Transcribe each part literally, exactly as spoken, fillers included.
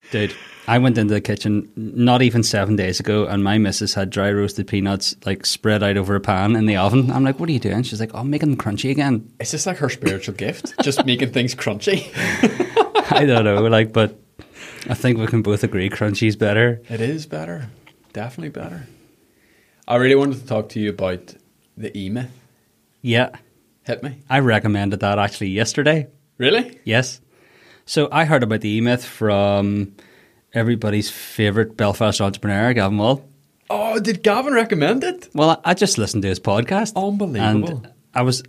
Dude, I went into the kitchen not even seven days ago, and my missus had dry roasted peanuts like spread out over a pan in the oven. I'm like, what are you doing? She's like, oh, I'm making them crunchy again. It's just like her spiritual gift, just making things crunchy. I don't know, like, but I think we can both agree crunchy's better. It is better. Definitely better. I really wanted to talk to you about the E-Myth. Yeah. Hit me. I recommended that actually yesterday. Really? Yes. So I heard about the E-Myth from everybody's favourite Belfast entrepreneur, Gavin Wall. Oh, did Gavin recommend it? Well, I just listened to his podcast. Unbelievable. And I was...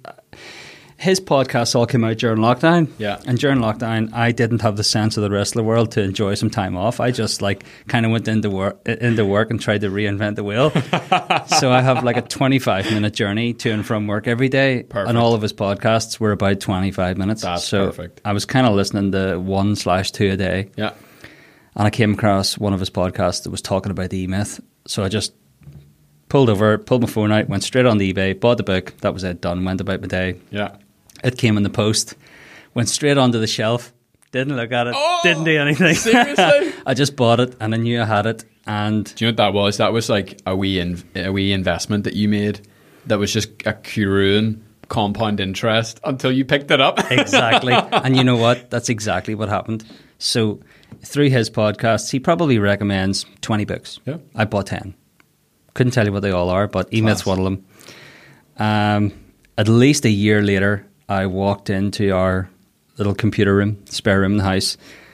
His podcasts all came out during lockdown. Yeah. And during lockdown, I didn't have the sense of the rest of the world to enjoy some time off. I just like kind of went into work, into work and tried to reinvent the wheel. So I have like a twenty-five minute journey to and from work every day. Perfect. And all of his podcasts were about twenty-five minutes. That's so perfect. I was kind of listening to one slash two a day. Yeah. And I came across one of his podcasts that was talking about the E-Myth. So I just pulled over, pulled my phone out, went straight on the eBay, bought the book. That was it, done, went about my day. Yeah. It came in the post, went straight onto the shelf, didn't look at it, Oh, didn't do anything. Seriously? I just bought it and I knew I had it. And Do you know what that was? That was like a wee, in, a wee investment that you made that was just accruing compound interest until you picked it up. exactly. And you know what? That's exactly what happened. So through his podcasts, he probably recommends twenty books. Yeah. I bought ten. Couldn't tell you what they all are, but E-Myth's one of them. Um, at least a year later, I walked into our little computer room, spare room in the house,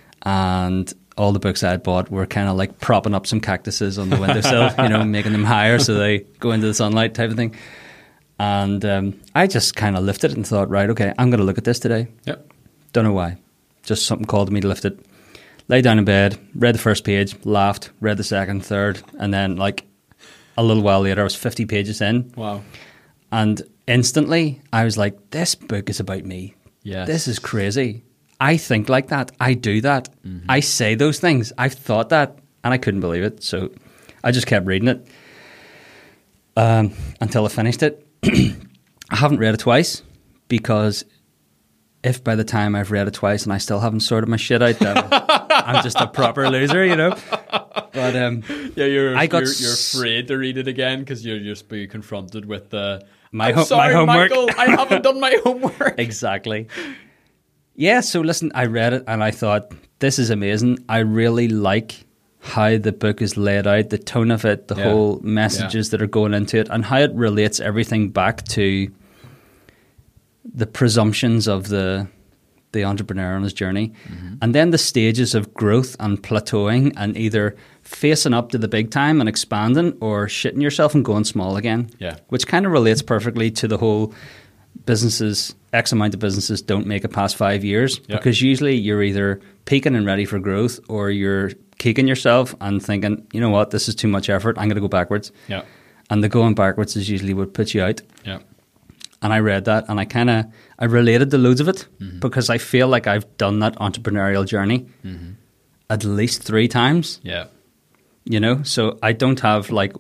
and all the books I had bought were kind of like propping up some cactuses on the windowsill, you know, making them higher so they go into the sunlight type of thing. And um, I just kind of lifted it and thought, right, okay, I'm going to look at this today. Yep. Don't know why. Just something called me to lift it. Lay down in bed, read the first page, laughed, read the second, third, and then like a little while later, I was fifty pages in. Wow. And instantly, I was like, this book is about me. Yes. This is crazy. I think like that. I do that. Mm-hmm. I say those things. I've thought that, and I couldn't believe it. So I just kept reading it um, until I finished it. I haven't read it twice because if by the time I've read it twice and I still haven't sorted my shit out, then I'm just a proper loser, you know. But um, yeah, you're I got you're, you're s- afraid to read it again because you're just being confronted with the My I'm ho- sorry, my homework. Michael, I haven't done my homework. Exactly. Yeah, so listen, I read it and I thought, this is amazing. I really like how the book is laid out, the tone of it, the Yeah. whole messages Yeah. that are going into it, and how it relates everything back to the presumptions of the the entrepreneur on his journey. Mm-hmm. And then the stages of growth and plateauing and either facing up to the big time and expanding or shitting yourself and going small again. Yeah. Which kind of relates perfectly to the whole businesses, X amount of businesses don't make it past five years Yeah. because usually you're either peaking and ready for growth or you're kicking yourself and thinking, you know what, this is too much effort, I'm going to go backwards. Yeah. And the going backwards is usually what puts you out. Yeah. And I read that and I kind of, I related to loads of it Mm-hmm. because I feel like I've done that entrepreneurial journey Mm-hmm. at least three times, Yeah. you know? So I don't have like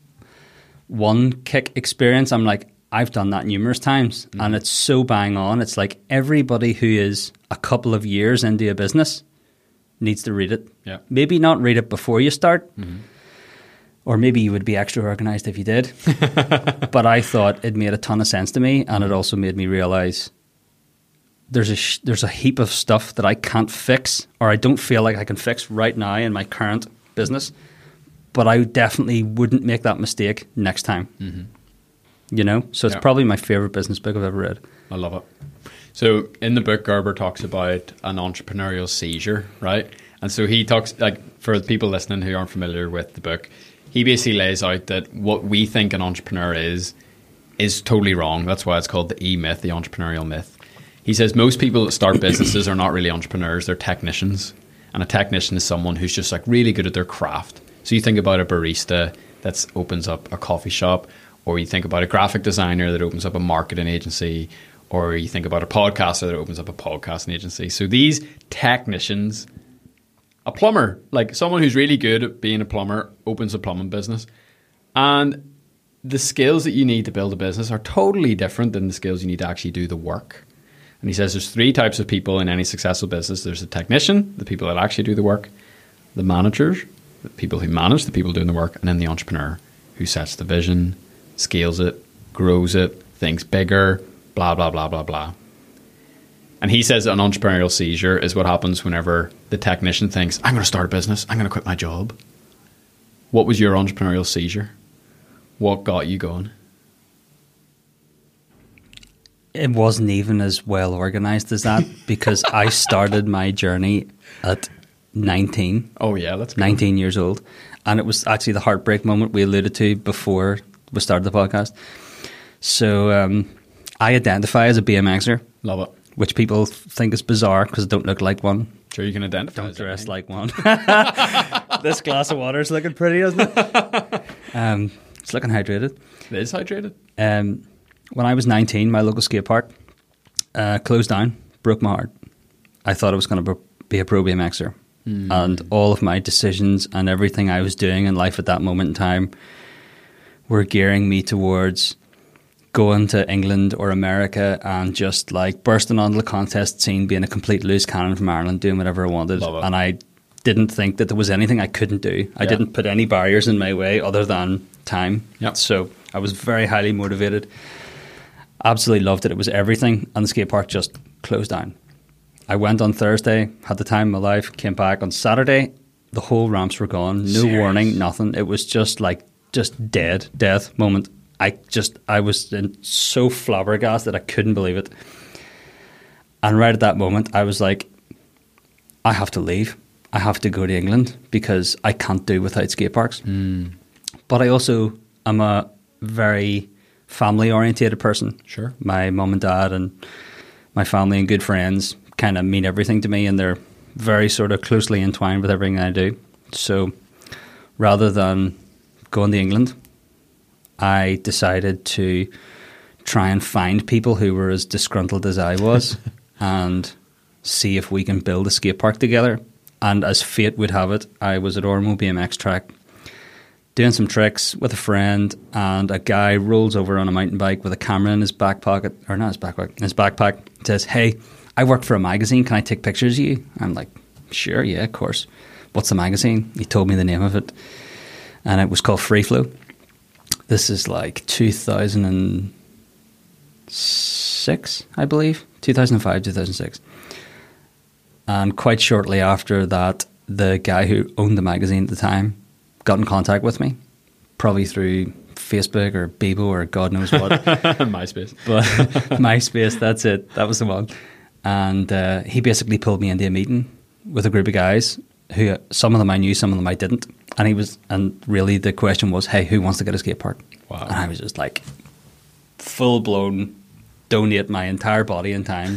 one kick experience. I'm like, I've done that numerous times Mm-hmm. and it's so bang on. It's like everybody who is a couple of years into a business needs to read it. Yeah. Maybe not read it before you start. Mm-hmm. Or maybe you would be extra organized if you did. But I thought it made a ton of sense to me, and it also made me realize there's a sh- there's a heap of stuff that I can't fix, or I don't feel like I can fix right now in my current business. But I definitely wouldn't make that mistake next time. Mm-hmm. You know, so it's Yeah. probably my favorite business book I've ever read. I love it. So in the book, Gerber talks about an entrepreneurial seizure, right? And so he talks, like, for the people listening who aren't familiar with the book, he basically lays out that what we think an entrepreneur is, is totally wrong. That's why it's called the E-Myth, the entrepreneurial myth. He says most people that start businesses are not really entrepreneurs, they're technicians. And a technician is someone who's just like really good at their craft. So you think about a barista that opens up a coffee shop, or you think about a graphic designer that opens up a marketing agency, or you think about a podcaster that opens up a podcasting agency. So these technicians, a plumber, like someone who's really good at being a plumber, opens a plumbing business. And the skills that you need to build a business are totally different than the skills you need to actually do the work. And he says there's three types of people in any successful business. There's a technician, the people that actually do the work. the managers, the people who manage, the people doing the work, and then the entrepreneur who sets the vision, scales it, grows it, thinks bigger, blah, blah, blah, blah, blah. And he says an entrepreneurial seizure is what happens whenever the technician thinks, I'm going to start a business, I'm going to quit my job. What was your entrepreneurial seizure? What got you going? It wasn't even as well organised as that because I started my journey at nineteen. Oh yeah, let's go. nineteen years old. And it was actually the heartbreak moment we alluded to before we started the podcast. So um, I identify as a B M Xer. Love it. Which people think is bizarre because I don't look like one. Sure, you can identify. Don't as dress anything. like one. This glass of water is looking pretty, isn't it? Um, it's looking hydrated. It is hydrated. Um, when I was nineteen, my local skate park uh, closed down, broke my heart. I thought I was going to be a pro B M Xer. Mm. And all of my decisions and everything I was doing in life at that moment in time were gearing me towards going to England or America and just like bursting onto the contest scene, being a complete loose cannon from Ireland, doing whatever I wanted. And I didn't think that there was anything I couldn't do. I yeah. didn't put any barriers in my way other than time. Yep. So I was very highly motivated. Absolutely loved it. It was everything. And the skate park just closed down. I went on Thursday, had the time of my life, came back on Saturday. The whole ramps were gone. No Serious? warning, nothing. It was just like, just dead, death moment. I just, I was in so flabbergasted, I couldn't believe it. And right at that moment, I was like, I have to leave. I have to go to England because I can't do without skate parks. Mm. But I also am a very family-orientated person. Sure. My mum and dad and my family and good friends kind of mean everything to me, and they're very sort of closely entwined with everything I do. So rather than going to England, I decided to try and find people who were as disgruntled as I was and see if we can build a skate park together. And as fate would have it, I was at Ormo B M X track doing some tricks with a friend, and a guy rolls over on a mountain bike with a camera in his back pocket, or not his back pocket, in his backpack, and says, "Hey, I work for a magazine. Can I take pictures of you?" I'm like, "Sure, yeah, of course." "What's the magazine?" He told me the name of it, and it was called Free Flow. This is like two thousand six, I believe, two thousand five, two thousand six. And quite shortly after that, the guy who owned the magazine at the time got in contact with me, probably through Facebook or Bebo or God knows what. MySpace. But MySpace, that's it. That was the one. And uh, he basically pulled me into a meeting with a group of guys who, some of them I knew, some of them I didn't. And he was, and really the question was, "Hey, who wants to get a skate park?" Wow. And I was just like, full blown, donate my entire body and time.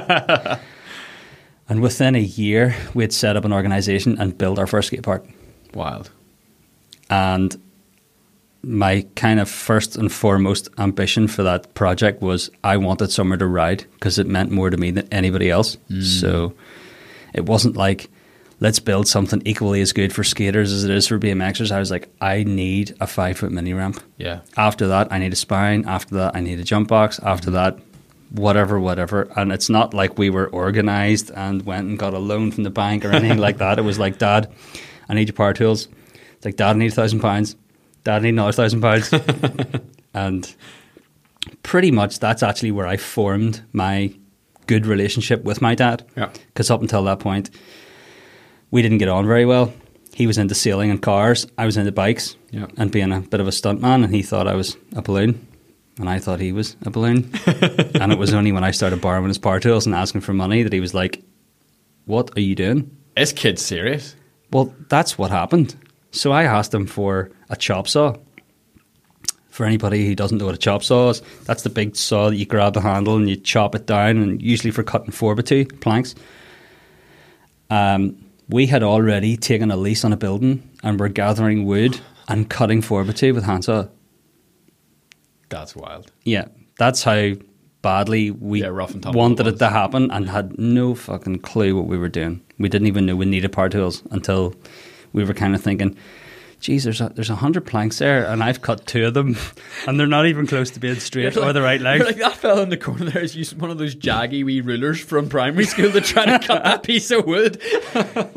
And within a year, we had set up an organisation and built our first skate park. Wild. And my kind of first and foremost ambition for that project was I wanted somewhere to ride because it meant more to me than anybody else. Mm. So it wasn't like, let's build something equally as good for skaters as it is for B M Xers. I was like, I need a five-foot mini ramp. Yeah. After that, I need a spine. After that, I need a jump box. After mm. that, whatever, whatever. And it's not like we were organised and went and got a loan from the bank or anything like that. It was like, "Dad, I need your power tools." It's like, "Dad, I need a thousand pounds. Dad, I need another thousand pounds." And pretty much that's actually where I formed my good relationship with my dad. Yeah. Because up until that point, we didn't get on very well. He was into sailing and cars. I was into bikes yeah. and being a bit of a stuntman, and he thought I was a balloon. And I thought he was a balloon. And it was only when I started borrowing his power tools and asking for money that he was like, "What are you doing?" This kid's serious? Well, that's what happened. So I asked him for a chop saw. For anybody who doesn't know what a chop saw is, that's the big saw that you grab the handle and you chop it down, and usually for cutting four by two planks. Um, we had already taken a lease on a building and were gathering wood and cutting four by two with handsaw. That's wild. Yeah, that's how badly we yeah, rough and wanted it to happen, and had no fucking clue what we were doing. We didn't even know we needed power tools until we were kind of thinking, "Geez, there's a, there's a hundred planks there, and I've cut two of them, and they're not even close to being straight like, or the right length." Like that fella in the corner there is using one of those jaggy wee rulers from primary school to try to cut that piece of wood.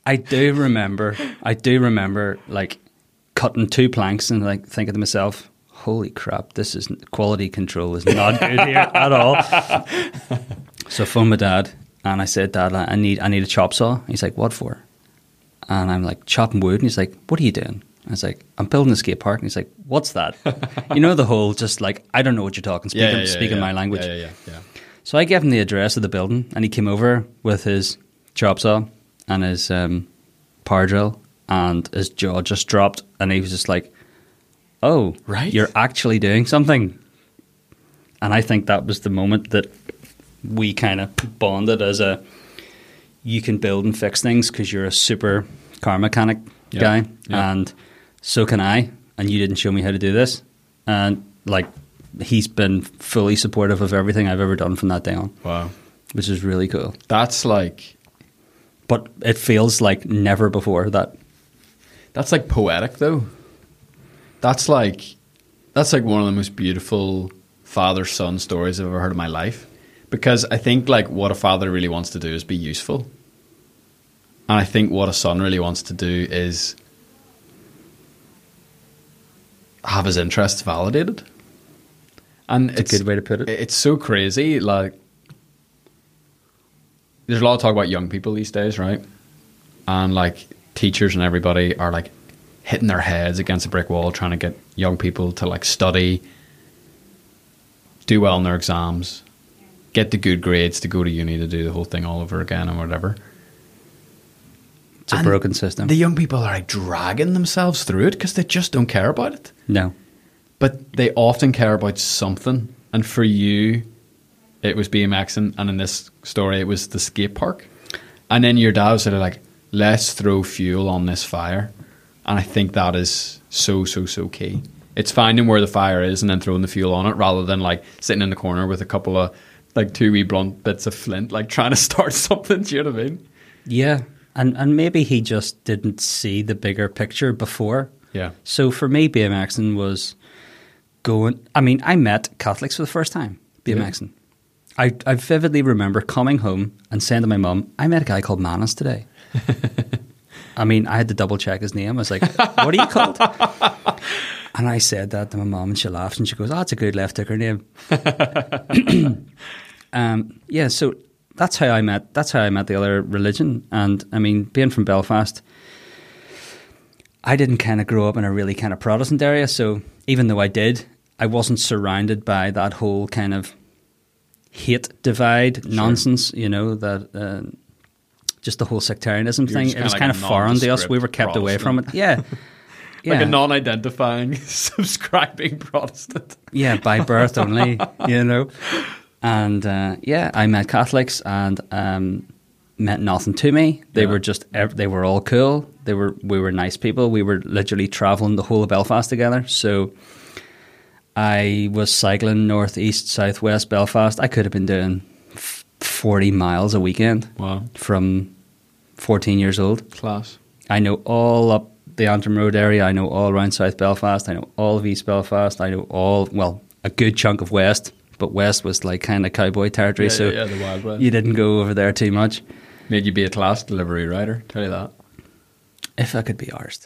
I do remember, I do remember like cutting two planks and like thinking to myself, holy crap, this is quality control is not good here at all. So I phoned my dad and I said, Dad, I need I need a chop saw. He's like, what for? And I'm like, chopping wood. And he's like, what are you doing? I was like, I'm building a skate park. And he's like, what's that? You know, the whole just like, I don't know what you're talking, speaking, yeah, yeah, speaking yeah. my language. Yeah, yeah, yeah, yeah. So I gave him the address of the building and he came over with his chop saw and his um, power drill, and his jaw just dropped and he was just like, oh, right, you're actually doing something. And I think that was the moment that we kind of bonded as a, you can build and fix things because you're a super car mechanic yeah. guy, yeah. and so can I, and you didn't show me how to do this. And like, he's been fully supportive of everything I've ever done from that day on. Wow. Which is really cool. That's like... But it feels like never before that. That's like poetic though. That's like, that's like one of the most beautiful father-son stories I've ever heard in my life. Because I think like what a father really wants to do is be useful. And I think what a son really wants to do is have his interests validated. And It's, it's a good way to put it. It's so crazy. Like, there's a lot of talk about young people these days, right? And like teachers and everybody are like hitting their heads against a brick wall trying to get young people to like study, do well in their exams, get the good grades to go to uni to do the whole thing all over again and whatever. It's a And broken system. The young people are like dragging themselves through it because they just don't care about it. No. But they often care about something. And for you, it was BMXing, and in this story, it was the skate park. And then your dad was sort of like, let's throw fuel on this fire. And I think that is so, so, so key. It's finding where the fire is and then throwing the fuel on it, rather than like sitting in the corner with a couple of like two wee blunt bits of flint, like trying to start something. Do you know what I mean? Yeah. And and maybe he just didn't see the bigger picture before. Yeah. So for me, BMXing was going... I mean, I met Catholics for the first time, BMXing. Yeah. I, I vividly remember coming home and saying to my mum, I met a guy called Manus today. I mean, I had to double check his name. I was like, what are you called? And I said that to my mum and she laughed and she goes, oh, that's a good left ticker name. um, yeah, so that's how I met, that's how I met the other religion. And I mean, being from Belfast, I didn't kind of grow up in a really kind of Protestant area. So even though I did, I wasn't surrounded by that whole kind of hate divide sure. nonsense, you know, that uh, just the whole sectarianism You're thing. just It was kinda kind like of a foreign to us. We were nondescript kept away from it. Yeah. yeah. Like a non-identifying, subscribing Protestant. Yeah, by birth only, you know. And uh, yeah, I met Catholics and um, meant nothing to me. They Yeah. were just, they were all cool. They were, we were nice people. We were literally traveling the whole of Belfast together. So I was cycling north, east, south, west Belfast. I could have been doing forty miles a weekend. Wow. From fourteen years old. Class. I know all up the Antrim Road area. I know all around South Belfast. I know all of East Belfast. I know all, well, a good chunk of West. But West was like kind of cowboy territory, Yeah, so yeah, yeah, the Wild West. you didn't go over there too much. Made you be a class delivery rider, tell you that. If I could be arsed.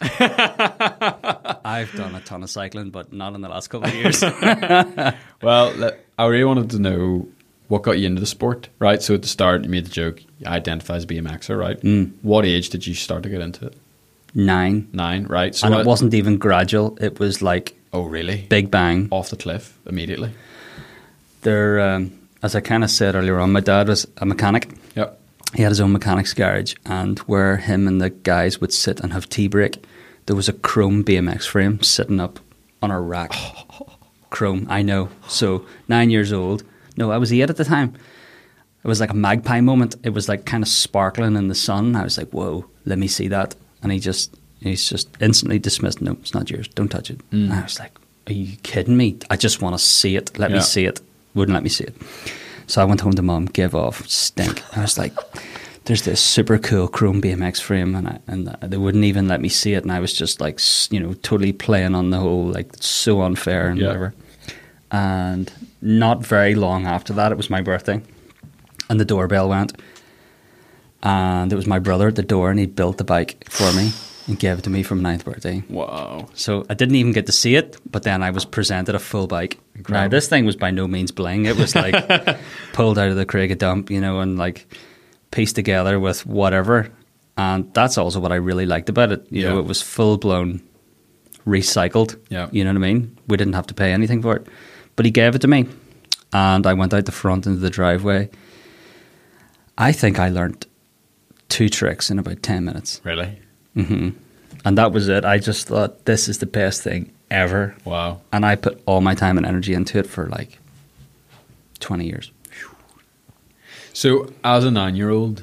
I've done a ton of cycling, but not in the last couple of years. Well, let- I really wanted to know what got you into the sport, right? So at the start, you made the joke, you identify as BMXer, right? Mm. What age did you start to get into it? Nine. Nine, right? So And I- it wasn't even gradual. It was like Oh, really? big bang. Off the cliff immediately? There, um, as I kind of said earlier on, my dad was a mechanic. Yep. He had his own mechanics garage, and where him and the guys would sit and have tea break, there was a chrome B M X frame sitting up on a rack. Chrome, I know. So nine years old. No, I was eight at the time. It was like a magpie moment. It was like kind of sparkling in the sun. I was like, whoa, let me see that. And he just, he's just instantly dismissed. No, it's not yours. Don't touch it. Mm. And I was like, are you kidding me? I just want to see it. Let Yeah. me see it. Wouldn't let me see it. So I went home to mum, gave off, stink. I was like, there's this super cool chrome B M X frame, and I, and they wouldn't even let me see it. And I was just like, you know, totally playing on the whole, like, so unfair and Yeah. whatever. And not very long after that, it was my birthday, and the doorbell went. And it was my brother at the door, and he built the bike for me and gave it to me for my ninth birthday. Wow. So I didn't even get to see it, but then I was presented a full bike. Incredible. Now, this thing was by no means bling. It was like pulled out of the Craig dump, you know, and like pieced together with whatever. And that's also what I really liked about it. You Yeah. know, it was full-blown recycled. Yeah. You know what I mean? We didn't have to pay anything for it. But he gave it to me, and I went out the front into the driveway. I think I learned two tricks in about ten minutes. Really? hmm And that was it. I just thought, this is the best thing ever. Wow. And I put all my time and energy into it for like twenty years. So, as a nine-year-old,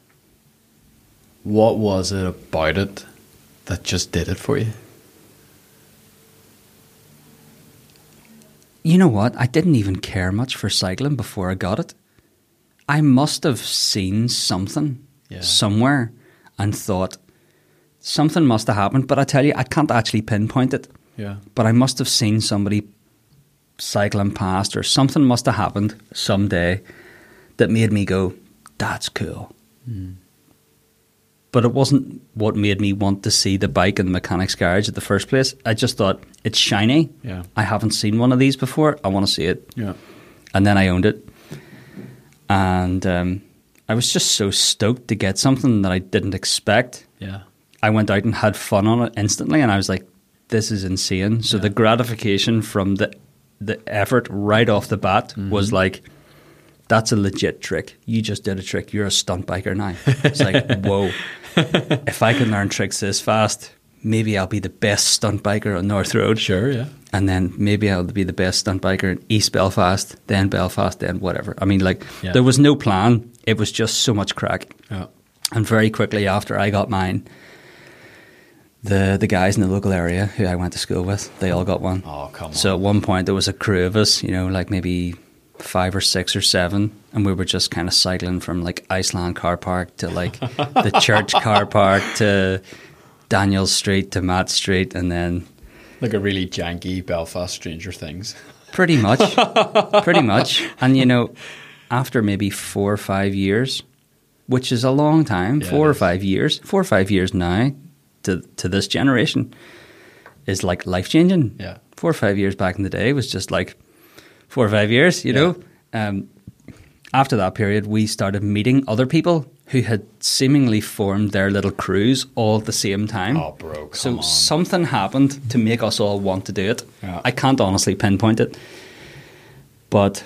what was it about it that just did it for you? You know what? I didn't even care much for cycling before I got it. I must have seen something Yeah. somewhere and thought, something must have happened. But I tell you, I can't actually pinpoint it. Yeah. But I must have seen somebody cycling past, or something must have happened someday that made me go, that's cool. Mm. But it wasn't what made me want to see the bike in the mechanic's garage at the first place. I just thought, it's shiny. Yeah. I haven't seen one of these before. I want to see it. Yeah. And then I owned it. And um, I was just so stoked to get something that I didn't expect. Yeah. I went out and had fun on it instantly, and I was like, this is insane. So Yeah. the gratification from the the effort right off the bat Mm-hmm. was like, that's a legit trick. You just did a trick. You're a stunt biker now. It's like, whoa. If I can learn tricks this fast, maybe I'll be the best stunt biker on North Road. Sure, yeah. And then maybe I'll be the best stunt biker in East Belfast, then Belfast, then whatever. I mean, like, Yeah. there was no plan. It was just so much crack. Yeah. And very quickly after I got mine, the the guys in the local area who I went to school with, they all got one. Oh, come on. So at one point there was a crew of us, you know, like maybe five or six or seven, and we were just kind of cycling from like Iceland car park to like the church car park to Daniel Street to Matt Street, and then Like a really janky Belfast Stranger Things. pretty much, pretty much. And you know, after maybe four or five years, which is a long time, Yeah, four it or is. five years, four or five years now to to this generation is like life changing. Yeah. Four or five years back in the day was just like four or five years, you Yeah. know. Um, after that period, we started meeting other people who had seemingly formed their little crews all at the same time. Oh, bro, come so on. something happened to make us all want to do it. Yeah. I can't honestly pinpoint it, but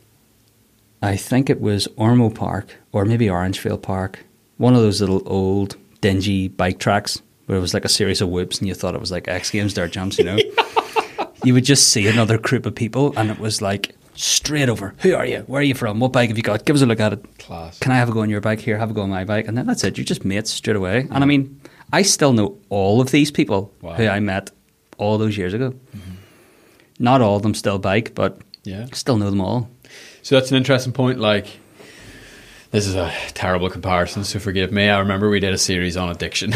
I think it was Ormo Park or maybe Orangefield Park, one of those little old dingy bike tracks where it was like a series of whoops and you thought it was like X Games dirt jumps, you know. You would just see another group of people and it was like straight over. Who are you? Where are you from? What bike have you got? Give us a look at it. Class. Can I have a go on your bike? Here, have a go on my bike. And then that's it. You're just mates straight away. And I mean, I still know all of these people Wow. who I met all those years ago. Not all of them still bike, but Yeah. still know them all. So that's an interesting point. Like, this is a terrible comparison, so forgive me. I remember we did a series on addiction.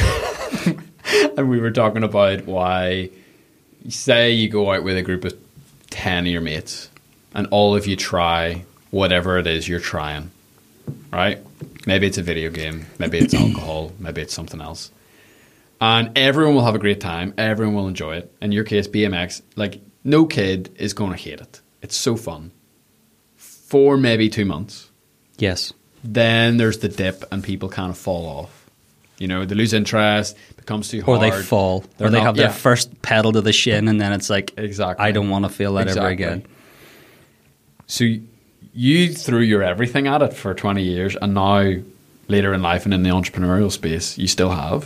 And we were talking about why, say you go out with a group of ten of your mates and all of you try whatever it is you're trying, right? Maybe it's a video game, maybe it's alcohol, maybe it's something else. And everyone will have a great time. Everyone will enjoy it. In your case, B M X, like, no kid is going to hate it. It's so fun. For maybe two months. Yes. Then there's the dip and people kind of fall off. You know, they lose interest, becomes too Or hard. they fall. They're or they not- have their yeah. first pedal to the shin and then it's like, Exactly. I don't want to feel that ever Exactly. again. So y- you threw your everything at it for twenty years, and now, later in life and in the entrepreneurial space, you still have.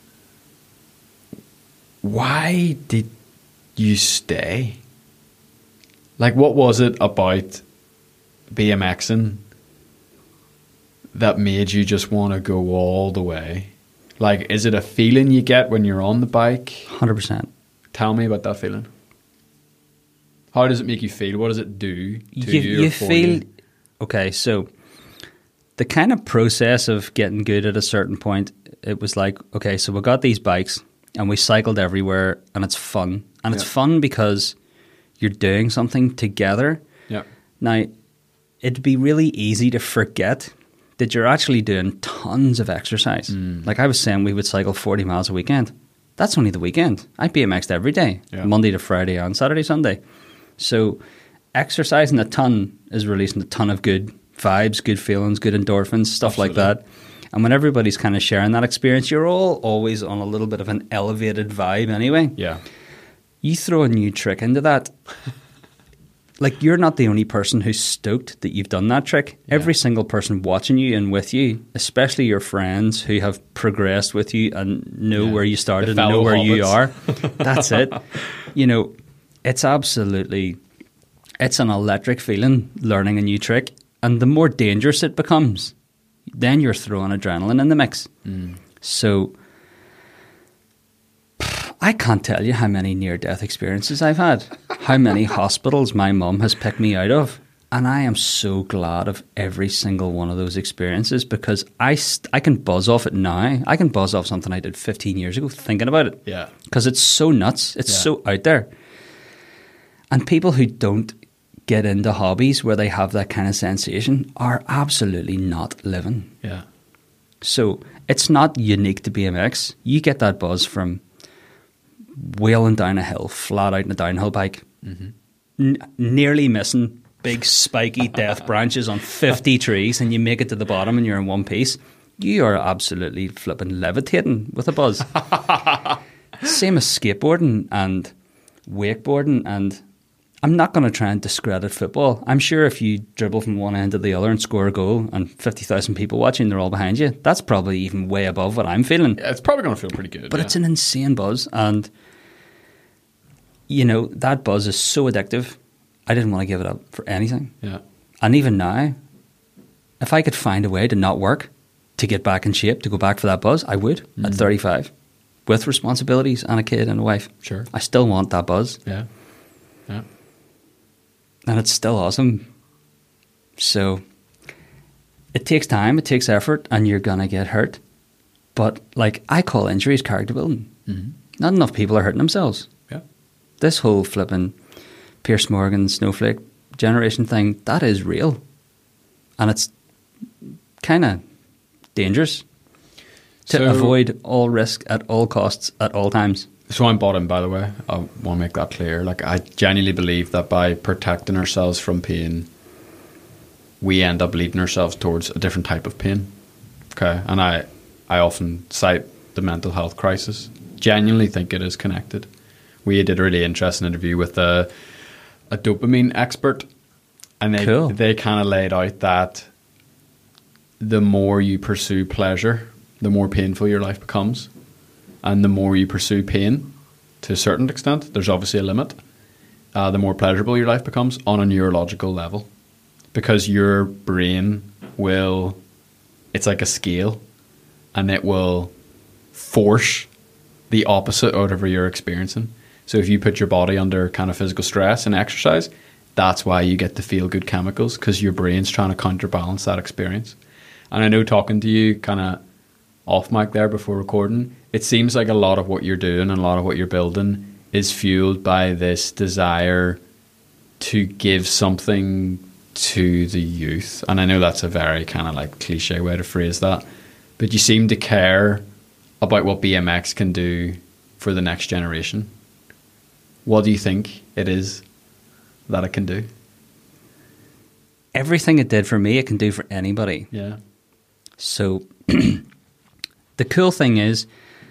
Why did you stay? Like, what was it about BMXing that made you just want to go all the way? Like, is it a feeling you get when you're on the bike? one hundred percent. Tell me about that feeling. How does it make you feel? What does it do to You, you? or you for feel... you? Okay, so the kind of process of getting good at a certain point, it was like, okay, so we got these bikes and we cycled everywhere and it's fun. And it's Yeah. fun because you're doing something together. Yeah. Now, it'd be really easy to forget that you're actually doing tons of exercise. Mm. Like I was saying, we would cycle forty miles a weekend. That's only the weekend. I B M X'd every day, yeah. Monday to Friday and Saturday, Sunday. So exercising a ton is releasing a ton of good vibes, good feelings, good endorphins, stuff Absolutely. Like that. And when everybody's kind of sharing that experience, you're all always on a little bit of an elevated vibe anyway. Yeah. You throw a new trick into that. Like, you're not the only person who's stoked that you've done that trick. Yeah. Every single person watching you and with you, especially your friends who have progressed with you and know yeah. where you started and know where hobbits. You are. That's it. You know, it's absolutely, it's an electric feeling learning a new trick. And the more dangerous it becomes, then you're throwing adrenaline in the mix. Mm. So I can't tell you how many near-death experiences I've had, how many hospitals my mum has picked me out of. And I am so glad of every single one of those experiences because I, st- I can buzz off it now. I can buzz off something I did fifteen years ago thinking about it. Yeah. Because it's so nuts. It's yeah. so out there. And people who don't get into hobbies where they have that kind of sensation are absolutely not living. Yeah. So it's not unique to B M X. You get that buzz from wheeling down a hill, flat out in a downhill bike, mm-hmm. N- nearly missing big spiky death branches on fifty trees, and you make it to the bottom and you're in one piece. You are absolutely flipping levitating with a buzz. Same as skateboarding and wakeboarding, and I'm not going to try and discredit football. I'm sure if you dribble from one end to the other and score a goal and fifty thousand people watching, they're all behind you, that's probably even way above what I'm feeling. Yeah, it's probably going to feel pretty good. But yeah. it's an insane buzz, and you know, that buzz is so addictive. I didn't want to give it up for anything. Yeah. And even now, if I could find a way to not work, to get back in shape, to go back for that buzz, I would mm. at thirty-five. With responsibilities and a kid and a wife. Sure. I still want that buzz. Yeah. Yeah. And it's still awesome. So it takes time, it takes effort, and you're going to get hurt. But like, I call injuries character building. Mm-hmm. Not enough people are hurting themselves. Yeah. This whole flipping Pierce Morgan snowflake generation thing, that is real. And it's kind of dangerous to so, avoid all risk at all costs at all times. So I'm bought in, by the way. I want to make that clear. Like, I genuinely believe that by protecting ourselves from pain, we end up leading ourselves towards a different type of pain. Okay, and I, I often cite the mental health crisis. Genuinely think it is connected. We did a really interesting interview with a, a dopamine expert, and they cool. they kind of laid out that the more you pursue pleasure, the more painful your life becomes. And the more you pursue pain, to a certain extent, there's obviously a limit, uh, the more pleasurable your life becomes on a neurological level. Because your brain will, it's like a scale, and it will force the opposite out of whatever you're experiencing. So if you put your body under kind of physical stress and exercise, that's why you get the feel-good chemicals, because your brain's trying to counterbalance that experience. And I know talking to you kind of off mic there before recording, it seems like a lot of what you're doing and a lot of what you're building is fueled by this desire to give something to the youth. And I know that's a very kind of like cliche way to phrase that, but you seem to care about what B M X can do for the next generation. What do you think it is that it can do? Everything it did for me, it can do for anybody. Yeah. So the cool thing is,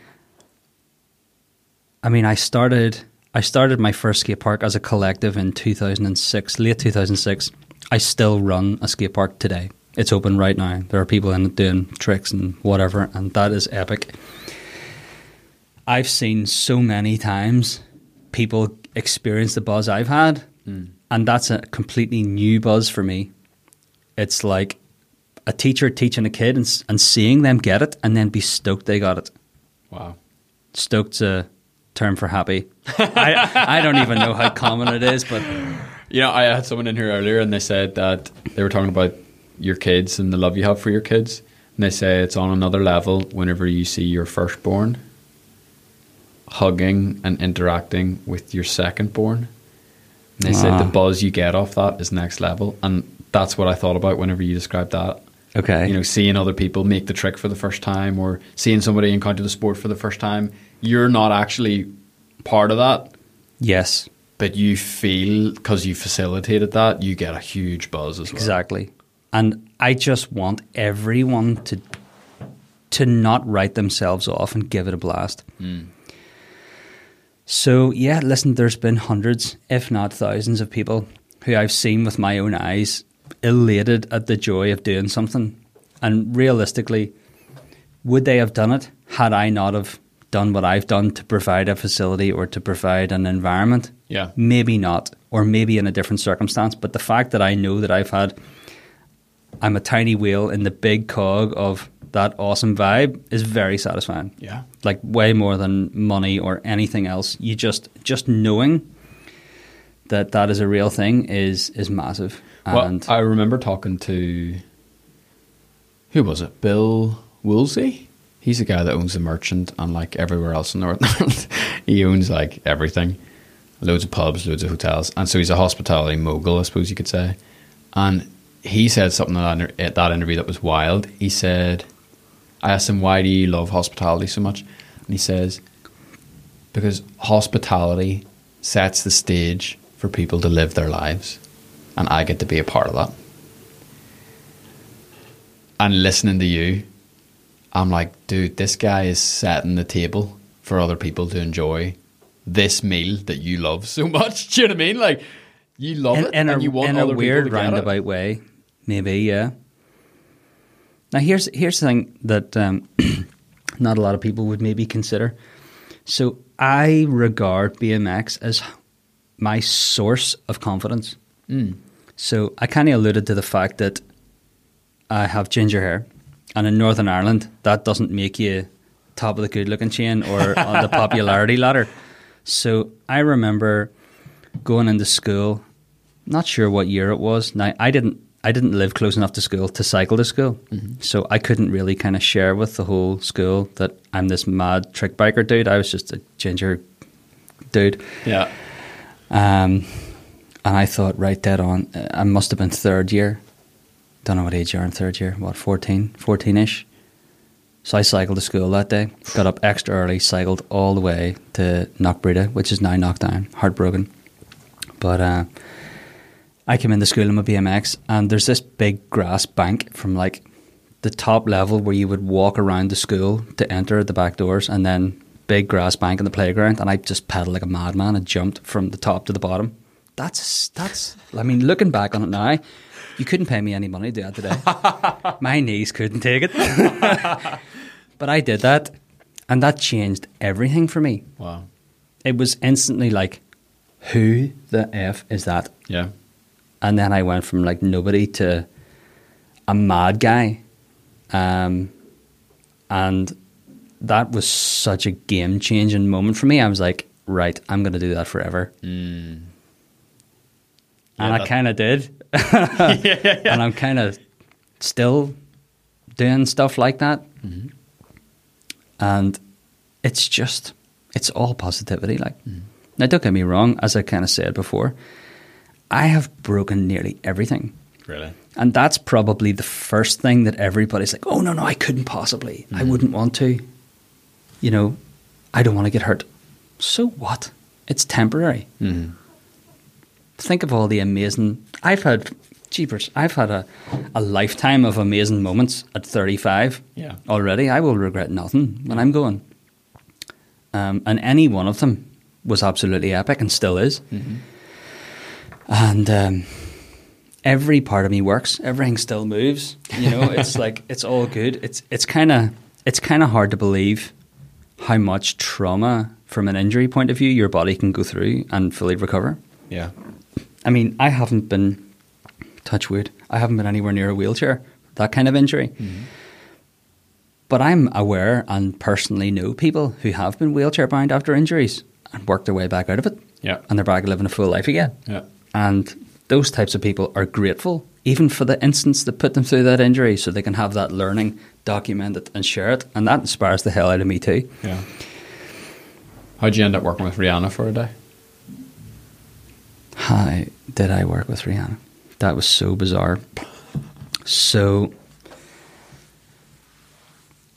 I mean, I started I started my first skate park as a collective in two thousand six, late two thousand six. I still run a skate park today. It's open right now. There are people in it doing tricks and whatever, and that is epic. I've seen so many times people experience the buzz I've had, mm. and that's a completely new buzz for me. It's like a teacher teaching a kid and, and seeing them get it and then be stoked they got it. Wow. Stoked's a term for happy. I, I don't even know how common it is, but... You know, I had someone in here earlier and they said that they were talking about your kids and the love you have for your kids. And they say it's on another level whenever you see your firstborn hugging and interacting with your secondborn. And they wow. said the buzz you get off that is next level. And that's what I thought about whenever you described that. Okay. You know, seeing other people make the trick for the first time, or seeing somebody encounter the sport for the first time. You're not actually part of that. Yes. But you feel, because you facilitated that, you get a huge buzz as well. Exactly. And I just want everyone to to not write themselves off and give it a blast. Mm. So, yeah, listen, there's been hundreds, if not thousands of people who I've seen with my own eyes elated at the joy of doing something. And realistically, would they have done it had I not have done what I've done to provide a facility or to provide an environment? Yeah. Maybe not, or maybe in a different circumstance. But the fact that I know that I've had, I'm a tiny wheel in the big cog of that awesome vibe is very satisfying. Yeah. Like way more than money or anything else. You just, just knowing that that is a real thing is, is massive. And well, I remember talking to, who was it? Bill Woolsey? He's the guy that owns the Merchant, and like everywhere else in Northern Ireland, he owns like everything. Loads of pubs, loads of hotels. And so he's a hospitality mogul, I suppose you could say. And he said something at that interview that was wild. He said, I asked him, why do you love hospitality so much? And he says, because hospitality sets the stage for people to live their lives. And I get to be a part of that. And listening to you, I'm like, dude, this guy is setting the table for other people to enjoy this meal that you love so much. Do you know what I mean? Like, you love in, it, in and a, you want in other a weird people to get roundabout it. way, maybe, yeah. Now, here's here's the thing that um, not a lot of people would maybe consider. So I regard B M X as my source of confidence. Mm. So I kind of alluded to the fact that I have ginger hair, and in Northern Ireland, that doesn't make you top of the good-looking chain or on the popularity ladder. So I remember going into school, not sure what year it was. Now, I didn't I didn't live close enough to school to cycle to school. Mm-hmm. So I couldn't really kind of share with the whole school that I'm this mad trick biker dude. I was just a ginger dude. Yeah. Um, and I thought, right, dead on. I must have been third year. Don't know what age you are in third year. What, fourteen? fourteen-ish? So I cycled to school that day. Got up extra early, cycled all the way to Knockbreda, which is now Knockdown. Heartbroken. But uh, I came into school in my B M X, and there's this big grass bank from like the top level where you would walk around the school to enter the back doors, and then big grass bank in the playground, and I just pedaled like a madman and jumped from the top to the bottom. That's, that's. I mean, looking back on it now, you couldn't pay me any money to do that today. My knees couldn't take it. But I did that, and that changed everything for me. Wow. It was instantly like, who the F is that? Yeah. And then I went from like nobody to a mad guy. Um, and that was such a game-changing moment for me. I was like, right, I'm going to do that forever. Mm. And Yeah, I that- kind of did. yeah, yeah, yeah. And I'm kind of still doing stuff like that. Mm-hmm. And it's just, it's all positivity. Like, mm. Now, don't get me wrong, as I kind of said before, I have broken nearly everything. Really? And that's probably the first thing that everybody's like, oh, no, no, I couldn't possibly. Mm. I wouldn't want to. You know, I don't want to get hurt. So what? It's temporary. Mm. Think of all the amazing... I've had... Jeepers, I've had a, a lifetime of amazing moments at thirty-five Yeah. already. I will regret nothing when I'm going. Um, and any one of them was absolutely epic and still is. Mm-hmm. And um, every part of me works. Everything still moves. You know, it's like, it's all good. It's it's kind of it's kind of hard to believe how much trauma from an injury point of view your body can go through and fully recover. Yeah. I mean, I haven't been... touch wood, I haven't been anywhere near a wheelchair, that kind of injury. Mm-hmm. But I'm aware and personally know people who have been wheelchair bound after injuries and worked their way back out of it. Yeah. And they're back living a full life again. Yeah. And those types of people are grateful, even for the instance that put them through that injury, so they can have that learning, document it and share it. And that inspires the hell out of me too. Yeah. How'd you end up working with Rihanna for a day? How did I work with Rihanna? That was so bizarre. So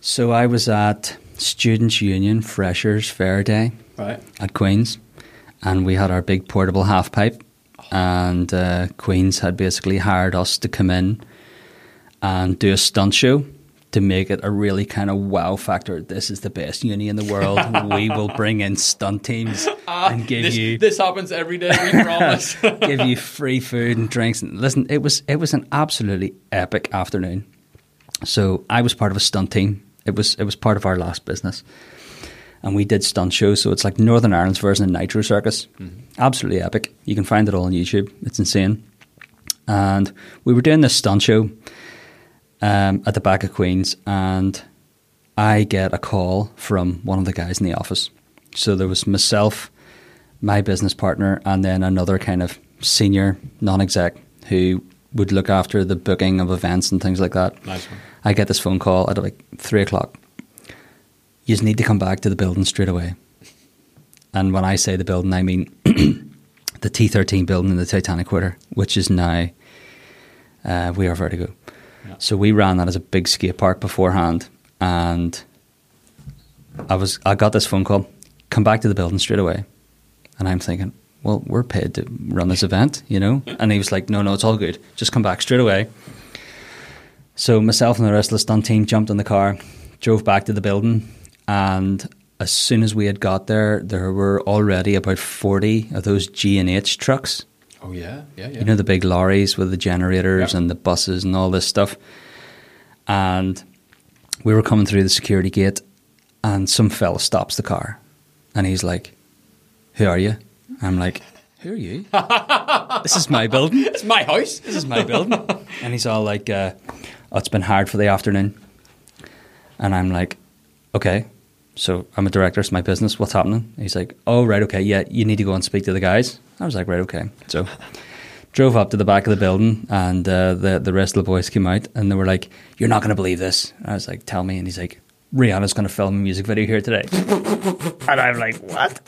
So I was at Students' Union Freshers' Fair Day Right. at Queen's, and we had our big portable half pipe, and uh, Queen's had basically hired us to come in and do a stunt show to make it a really kind of wow factor. This is the best uni in the world. We will bring in stunt teams and give this, you this happens every day, we promise. give you free food and drinks. And listen, it was it was an absolutely epic afternoon. So I was part of a stunt team. It was it was part of our last business. And we did stunt shows, so it's like Northern Ireland's version of Nitro Circus. Mm-hmm. Absolutely epic. You can find it all on YouTube. It's insane. And we were doing this stunt show um, at the back of Queen's, and I get a call from one of the guys in the office. So there was myself, my business partner, and then another kind of senior non-exec who would look after the booking of events and things like that. Nice one. I get this phone call at like three o'clock. You just need to come back to the building straight away. And when I say the building, I mean the T thirteen building in the Titanic Quarter, which is now uh, We Are Vertigo. Yeah. So we ran that as a big skate park beforehand, and I was I got this phone call, come back to the building straight away. And I'm thinking, well, we're paid to run this event, you know? And he was like, no, no, it's all good. Just come back straight away. So myself and the rest of the stunt team jumped in the car, drove back to the building, and as soon as we had got there, there were already about forty of those G and H trucks. Oh, yeah, yeah, yeah. You know, the big lorries with the generators yep. and the buses and all this stuff. And we were coming through the security gate, and some fella stops the car. And he's like, who are you? I'm like, who are you? This is my building. It's my house. This is my building. And he's all like, uh, oh, it's been hired for the afternoon. And I'm like, okay. So I'm a director, it's my business, what's happening? He's like, oh, right, okay, yeah, you need to go and speak to the guys. I was like, right, okay. So drove up to the back of the building, and uh, the, the rest of the boys came out, and they were like, you're not going to believe this. And I was like, tell me. And he's like, Rihanna's going to film a music video here today. And I'm like, what?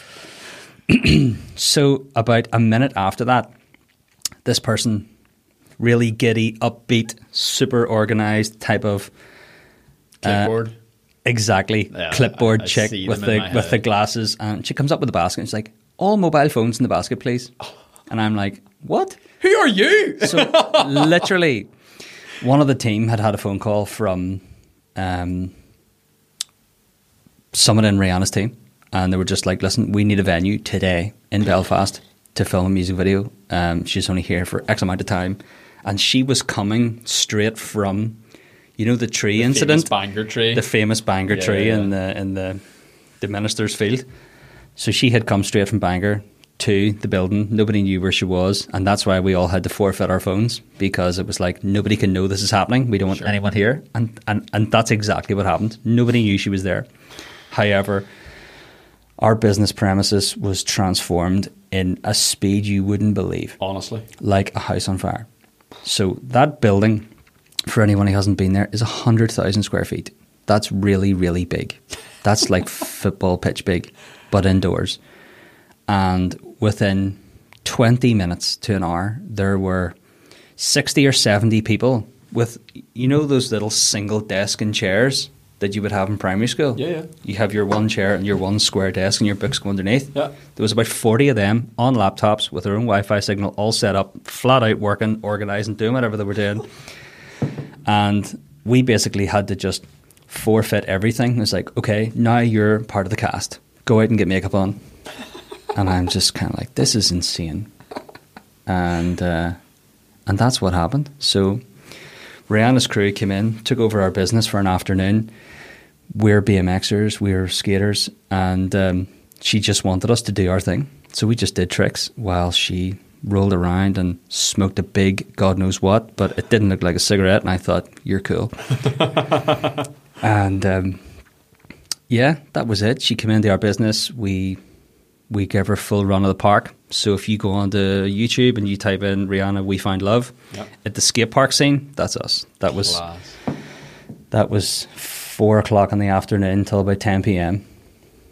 So about a minute after that, this person, really giddy, upbeat, super organised type of... Clipboard. Uh, Exactly, yeah, clipboard I, I chick with the with the glasses, and she comes up with a basket. And she's like, "All mobile phones in the basket, please." And I'm like, "What? Who are you?" So literally, one of the team had had a phone call from um, someone in Rihanna's team, and they were just like, "Listen, we need a venue today in Belfast to film a music video. Um, she's only here for X amount of time," and she was coming straight from. You know the tree the incident, famous Bangor tree, the famous Bangor yeah, tree yeah. in the in the the minister's field. So she had come straight from Bangor to the building. Nobody knew where she was, and that's why we all had to forfeit our phones, because it was like nobody can know this is happening. We don't want sure. anyone here, and, and and that's exactly what happened. Nobody knew she was there. However, our business premises was transformed in a speed you wouldn't believe. Honestly, like a house on fire. So that building, for anyone who hasn't been there, is one hundred thousand square feet. That's really, really big. That's like football pitch big, but indoors. And within twenty minutes to an hour, there were sixty or seventy people with, you know, those little single desk and chairs that you would have in primary school? Yeah, yeah. You have your one chair and your one square desk and your books go underneath. Yeah. There was about forty of them on laptops with their own Wi-Fi signal, all set up, flat out working, organising, doing whatever they were doing. And we basically had to just forfeit everything. It was like, okay, now you're part of the cast. Go out and get makeup on. And I'm just kind of like, this is insane. And uh, and that's what happened. So Rihanna's crew came in, took over our business for an afternoon. We're B M Xers, we're skaters, and um, she just wanted us to do our thing. So we just did tricks while she rolled around and smoked a big God knows what, but it didn't look like a cigarette, and I thought, you're cool. And um, yeah, that was it. She came into our business. We we gave her full run of the park. So if you go onto YouTube and you type in Rihanna We Find Love, yep. at the skate park scene, that's us. That was Class. That was four o'clock in the afternoon till about ten p.m.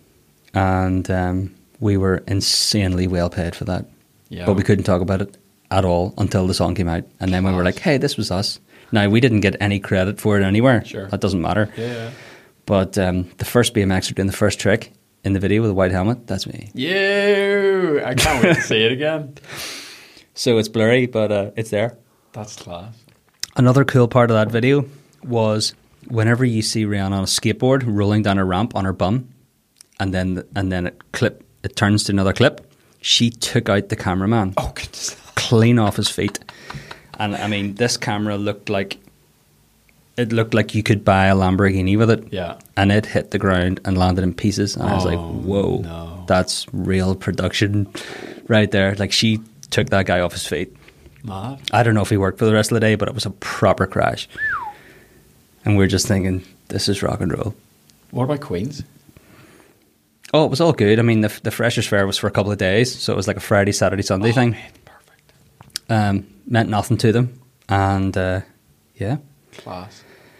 And um, we were insanely well paid for that. Yeah. But we couldn't talk about it at all until the song came out. And then we were like, hey, this was us. Now, we didn't get any credit for it anywhere. Sure. That doesn't matter. Yeah, yeah. But um, the first B M Xer doing the first trick in the video with a white helmet, that's me. Yeah, I can't wait to see it again. So it's blurry, but uh, it's there. That's class. Another cool part of that video was whenever you see Rihanna on a skateboard rolling down a ramp on her bum, and then and then it clip it turns to another clip, she took out the cameraman. Oh, goodness. Clean off his feet. And I mean, this camera looked like it looked like you could buy a Lamborghini with it. Yeah. And it hit the ground and landed in pieces. And I was Oh, like, whoa, no. that's real production right there. Like, she took that guy off his feet. Mad. I don't know if he worked for the rest of the day, but it was a proper crash. And we we're just thinking, this is rock and roll. What about Queens? Oh, it was all good. I mean, the, the Freshers' Fair was for a couple of days, so it was like a Friday, Saturday, Sunday Oh, thing. mate, perfect. Um, meant nothing to them. And, uh, yeah, Class.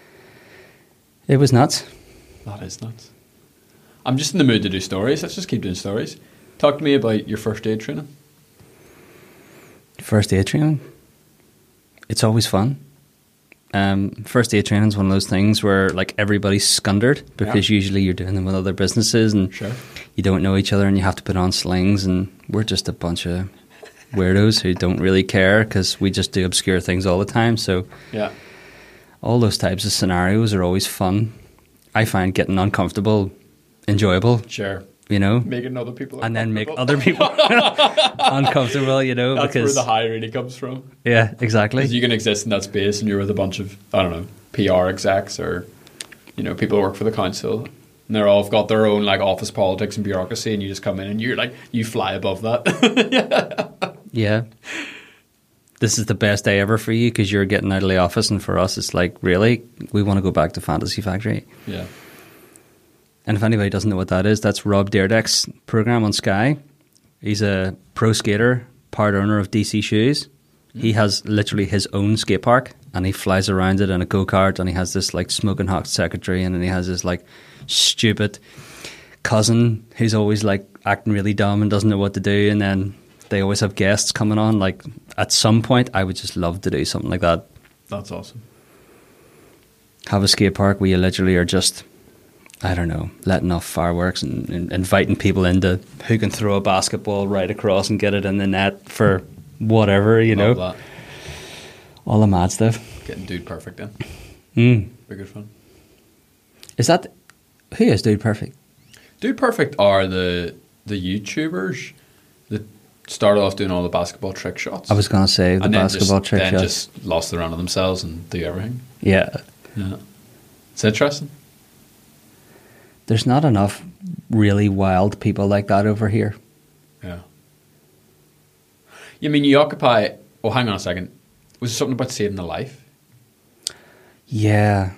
it was nuts. That is nuts. I'm just in the mood to do stories. Let's just keep doing stories. Talk to me about your first aid training. First aid training, it's always fun. Um, first aid training is one of those things where like everybody's scundered because Yeah. usually you're doing them with other businesses and Sure. you don't know each other and you have to put on slings, and we're just a bunch of weirdos who don't really care because we just do obscure things all the time. So Yeah. all those types of scenarios are always fun. I find getting uncomfortable enjoyable, Sure. you know, Making other people and then make uncomfortable. other people uncomfortable, you know, That's because where the high really comes from. yeah, exactly. Because you can exist in that space and you're with a bunch of, I don't know, P R execs or, you know, people who work for the council. And they're all got their own like office politics and bureaucracy, and you just come in and you're like, you fly above that. Yeah. This is the best day ever for you because you're getting out of the office, and for us it's like, really? We want to go back to Fantasy Factory. Yeah. And if anybody doesn't know what that is, that's Rob Dyrdek's program on Sky. He's a pro skater, part owner of D C Shoes. He has literally his own skate park, and he flies around it in a go-kart, and he has this like smoking hot secretary, and then he has this like stupid cousin who's always like acting really dumb and doesn't know what to do, and then they always have guests coming on. Like at some point I would just love to do something like that. That's awesome. Have a skate park where you literally are just, I don't know, letting off fireworks and, and inviting people into who can throw a basketball right across and get it in the net for whatever, you Love know. that. All the mad stuff. Getting Dude Perfect in. Mm. Be good fun. Is that, who is Dude Perfect? Dude Perfect are the the YouTubers that started off doing all the basketball trick shots. I was going to say the and then basketball just, trick then shots. just lost the run of themselves and do everything. Yeah. Yeah. It's interesting. There's not enough really wild people like that over here. Yeah. You mean you occupy... Oh, hang on a second. Was there something about saving a life? Yeah.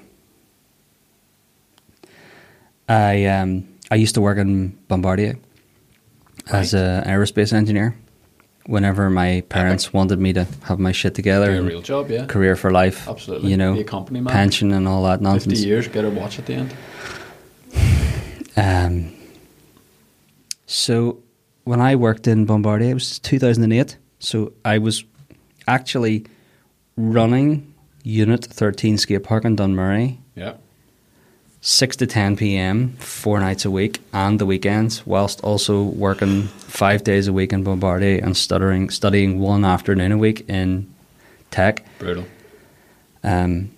I um I used to work in Bombardier as Right. an aerospace engineer. Whenever my parents Epic. wanted me to have my shit together, Do a and real job, yeah. career for life, Absolutely. you know, Be a company man. pension and all that nonsense. fifty years, get a watch at the end. Um, so when I worked in Bombardier, it was two thousand eight. So I was actually running Unit thirteen skate park in Dunmurry, Yeah. six to ten p.m. four nights a week and the weekends, whilst also working five days a week in Bombardier and studying studying one afternoon a week in tech. Brutal. Um,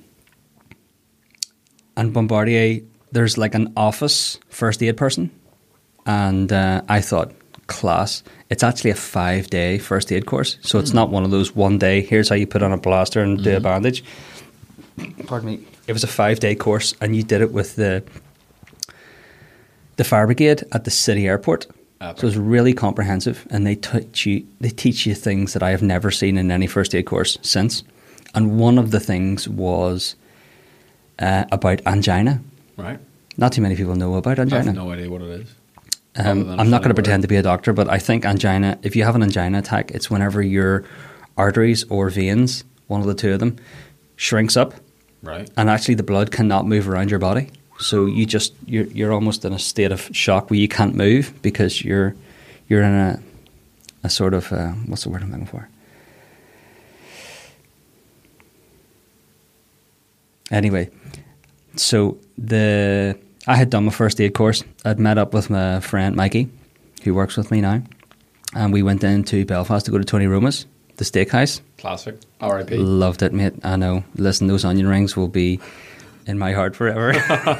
and Bombardier, there's like an office first aid person, and uh, I thought, class. It's actually a five-day first aid course, so it's not one of those one day, here's how you put on a plaster and do a bandage. Pardon me. It was a five-day course, and you did it with the the fire brigade at the city airport. Epic. So it was really comprehensive, and they teach you they teach you things that I have never seen in any first aid course since. And one of the things was uh, about angina. Right. Not too many people know about I angina. have no idea what it is. Other Um, than I'm not going to funny pretend word. to be a doctor, but I think angina, if you have an angina attack, it's whenever your arteries or veins, one of the two of them, shrinks up, Right. and actually the blood cannot move around your body. So you just you're you're almost in a state of shock where you can't move because you're you're in a a sort of uh, what's the word I'm looking for? Anyway, so the I had done my first aid course. I'd met up with my friend Mikey, who works with me now, and we went into Belfast to go to Tony Roma's, the steakhouse. Classic. R I P. Loved it, mate. I know. Listen, those onion rings will be in my heart forever.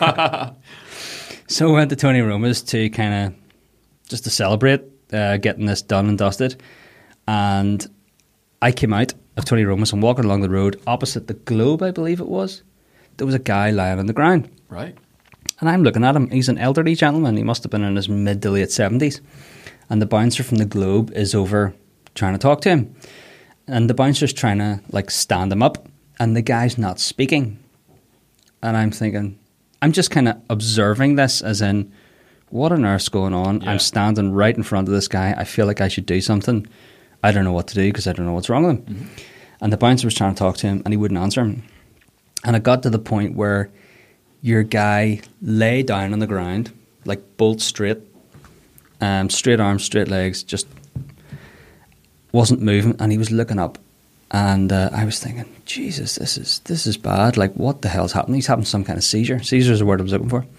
So we went to Tony Roma's to kind of just to celebrate uh, getting this done and dusted. And I came out of Tony Roma's and walking along the road opposite the Globe, I believe it was. There was a guy lying on the ground. Right. And I'm looking at him. He's an elderly gentleman. He must have been in his mid to late seventies. And the bouncer from the Globe is over trying to talk to him. And the bouncer's trying to like stand him up. And the guy's not speaking. And I'm thinking, I'm just kind of observing this as in, what on earth's going on? Yeah. I'm standing right in front of this guy. I feel like I should do something. I don't know what to do because I don't know what's wrong with him. Mm-hmm. And the bouncer was trying to talk to him and he wouldn't answer him. And it got to the point where your guy lay down on the ground, like bolt straight, um, straight arms, straight legs, just wasn't moving. And he was looking up. And uh, I was thinking, Jesus, this is this is bad. Like, what the hell's happening? He's having some kind of seizure. Seizure is the word I was looking for.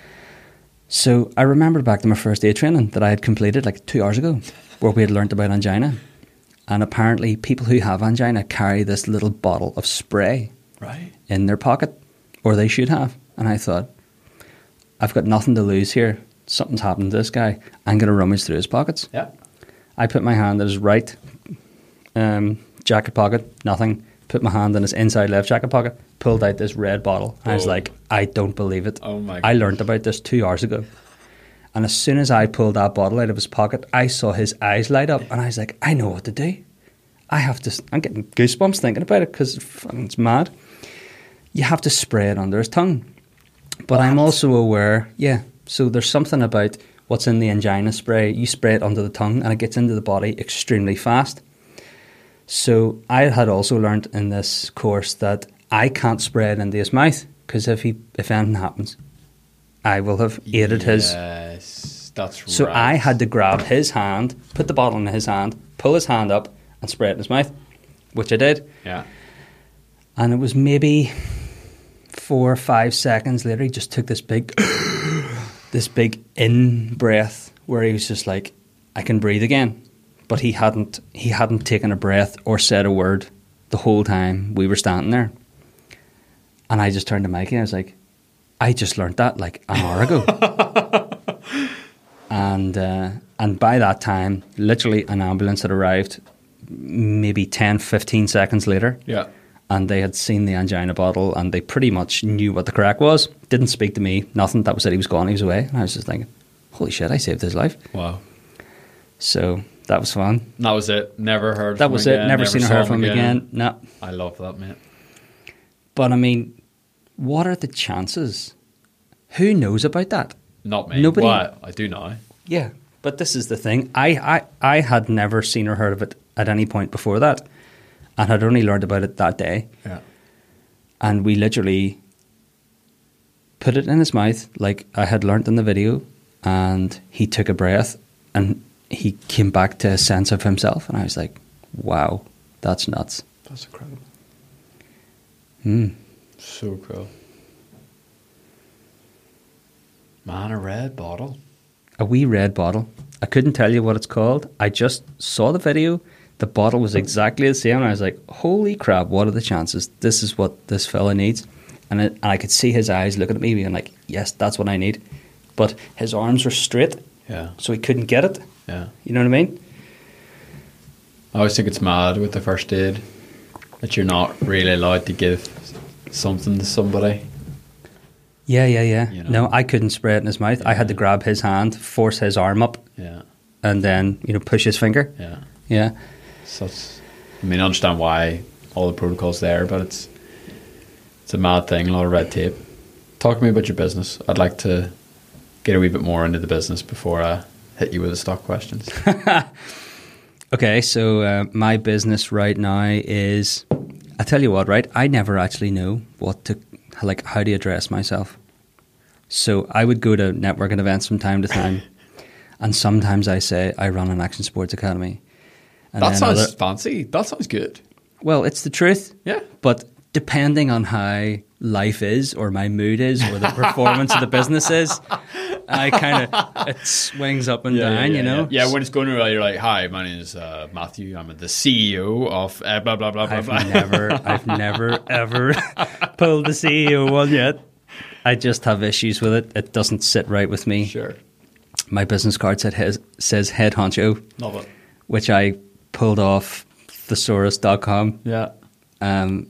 So I remembered back to my first aid training that I had completed like two hours ago, where we had learnt about angina. And apparently people who have angina carry this little bottle of spray right. in their pocket, or they should have. And I thought, I've got nothing to lose here. Something's happened to this guy. I'm going to rummage through his pockets. Yeah. I put my hand in his right um, jacket pocket, nothing. Put my hand in his inside left jacket pocket, pulled out this red bottle. Oh. I was like, I don't believe it. Oh my God. I learned about this two hours ago. And as soon as I pulled that bottle out of his pocket, I saw his eyes light up. And I was like, I know what to do. I have to, I'm getting goosebumps thinking about it because it's mad. You have to spray it under his tongue. But what? I'm also aware, yeah, so there's something about what's in the angina spray. You spray it under the tongue and it gets into the body extremely fast. So I had also learned in this course that I can't spray it into his mouth because if he if anything happens, I will have aided yes, his. Yes, that's so right. So I had to grab his hand, put the bottle in his hand, pull his hand up and spray it in his mouth, which I did. Yeah. And it was maybe four or five seconds later, he just took this big, this big in breath where he was just like, I can breathe again. But he hadn't he hadn't taken a breath or said a word the whole time we were standing there. And I just turned to Mikey and I was like, I just learned that like an hour ago. and uh, and by that time, literally an ambulance had arrived maybe ten, fifteen seconds later. Yeah. And they had seen the angina bottle and they pretty much knew what the crack was. Didn't speak to me, nothing. That was it, he was gone, he was away. And I was just thinking, holy shit, I saved his life. Wow. So that was fun. That was it. Never heard that from was him it. again. Never, Never seen or heard from him again. again. No. I love that, mate. But I mean, what are the chances? Who knows about that? Not me. Nobody. Well, I do know. Yeah, but this is the thing. I, I, I had never seen or heard of it at any point before that, and had only learned about it that day. Yeah. And we literally put it in his mouth, like I had learnt in the video, and he took a breath, and he came back to a sense of himself, and I was like, wow, that's nuts. That's incredible. Hmm. So cool. Man, a red bottle. A wee red bottle. I couldn't tell you what it's called. I just saw the video. The bottle was exactly the same, and I was like, holy crap, what are the chances? This is what this fella needs. And, it, and I could see his eyes looking at me being like, yes, that's what I need. But his arms were straight, yeah, so he couldn't get it. Yeah. You know what I mean? I always think it's mad with the first aid that you're not really allowed to give something to somebody. Yeah, yeah, yeah. You know? No, I couldn't spray it in his mouth. Yeah. I had to grab his hand, force his arm up, yeah, and then, you know, push his finger. Yeah. Yeah. So it's, I mean, I understand why all the protocols there, but it's it's a mad thing, a lot of red tape. Talk to me about your business. I'd like to get a wee bit more into the business before I hit you with the stock questions. Okay, so uh, my business right now is, I tell you what, right? I never actually know what to, like, how to address myself. So I would go to networking events from time to time, and sometimes I say I run an action sports academy. And that sounds other, fancy. That sounds good. Well, it's the truth. Yeah. But depending on how life is or my mood is or the performance of the business is, I kind of, it swings up and yeah, down, yeah, you yeah, know? Yeah. yeah, when it's going well, you're like, hi, my name is uh, Matthew. I'm the C E O of uh, blah, blah, blah, blah, I've blah. never, I've never, ever pulled the C E O one yet. I just have issues with it. It doesn't sit right with me. Sure. My business card said his, says head honcho, Love it. which I pulled off thesaurus dot com. Yeah. Um,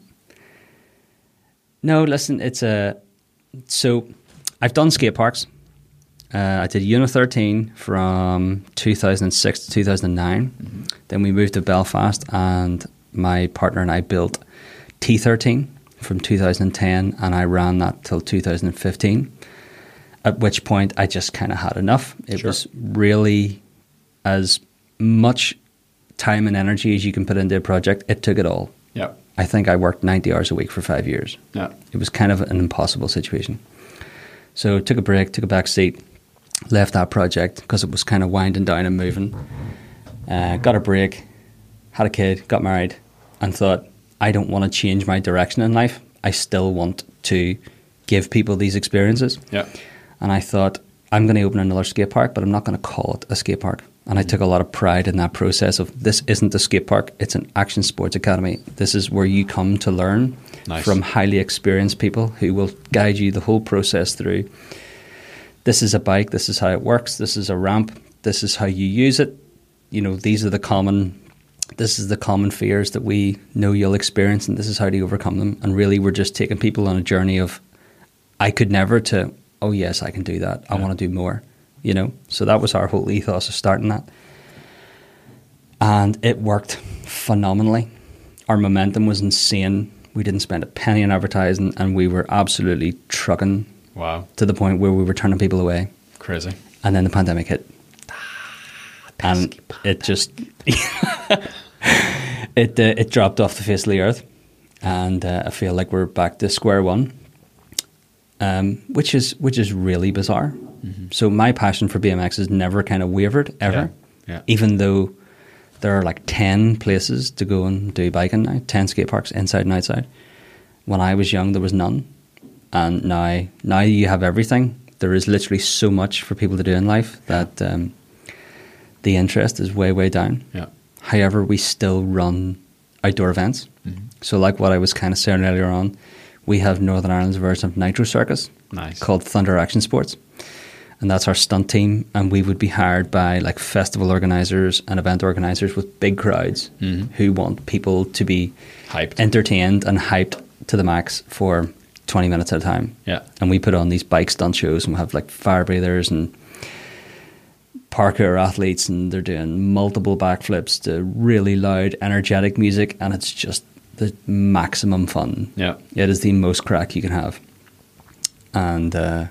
no, listen, it's a... So, I've done skate parks. Uh, I did Unit thirteen from two thousand six to two thousand nine. Mm-hmm. Then we moved to Belfast, and my partner and I built T thirteen from two thousand ten, and I ran that till two thousand fifteen, at which point I just kind of had enough. It Sure. was really as much time and energy as you can put into a project. It took it all. Yeah. I think I worked ninety hours a week for five years. Yeah. It was kind of an impossible situation. So took a break, took a back seat, left that project because it was kind of winding down and moving. Uh, got a break, had a kid, got married, and thought, I don't want to change my direction in life. I still want to give people these experiences. Yeah. And I thought, I'm going to open another skate park, but I'm not going to call it a skate park. And I took a lot of pride in that process of, this isn't a skate park, it's an action sports academy. This is where you come to learn Nice. from highly experienced people who will guide you the whole process through. This is a bike, this is how it works, this is a ramp, this is how you use it. You know, these are the common, this is the common fears that we know you'll experience, and this is how to overcome them. And really, we're just taking people on a journey of, I could never, to, oh yes, I can do that. I Yeah. want to do more. You know, so that was our whole ethos of starting that. And it worked phenomenally. Our momentum was insane. We didn't spend a penny on advertising, and we were absolutely trucking Wow. to the point where we were turning people away. Crazy. And then the pandemic hit. And it just, it uh, it dropped off the face of the earth. And uh, I feel like we're back to square one, um, which is which is really bizarre. Mm-hmm. So my passion for B M X has never kind of wavered, ever. Yeah. Yeah. Even though there are like ten places to go and do biking now, ten skate parks inside and outside. When I was young, there was none. And now, now you have everything. There is literally so much for people to do in life that um, the interest is way, way down. Yeah. However, we still run outdoor events. Mm-hmm. So like what I was kind of saying earlier on, we have Northern Ireland's version of Nitro Circus. Nice. Called Thunder Action Sports. And that's our stunt team. And we would be hired by like festival organisers and event organisers with big crowds mm-hmm. who want people to be Hyped. entertained and hyped to the max for twenty minutes at a time. Yeah. And we put on these bike stunt shows, and we have like fire breathers and parkour athletes, and they're doing multiple backflips to really loud, energetic music, and it's just the maximum fun. Yeah. It is the most crack you can have. And uh,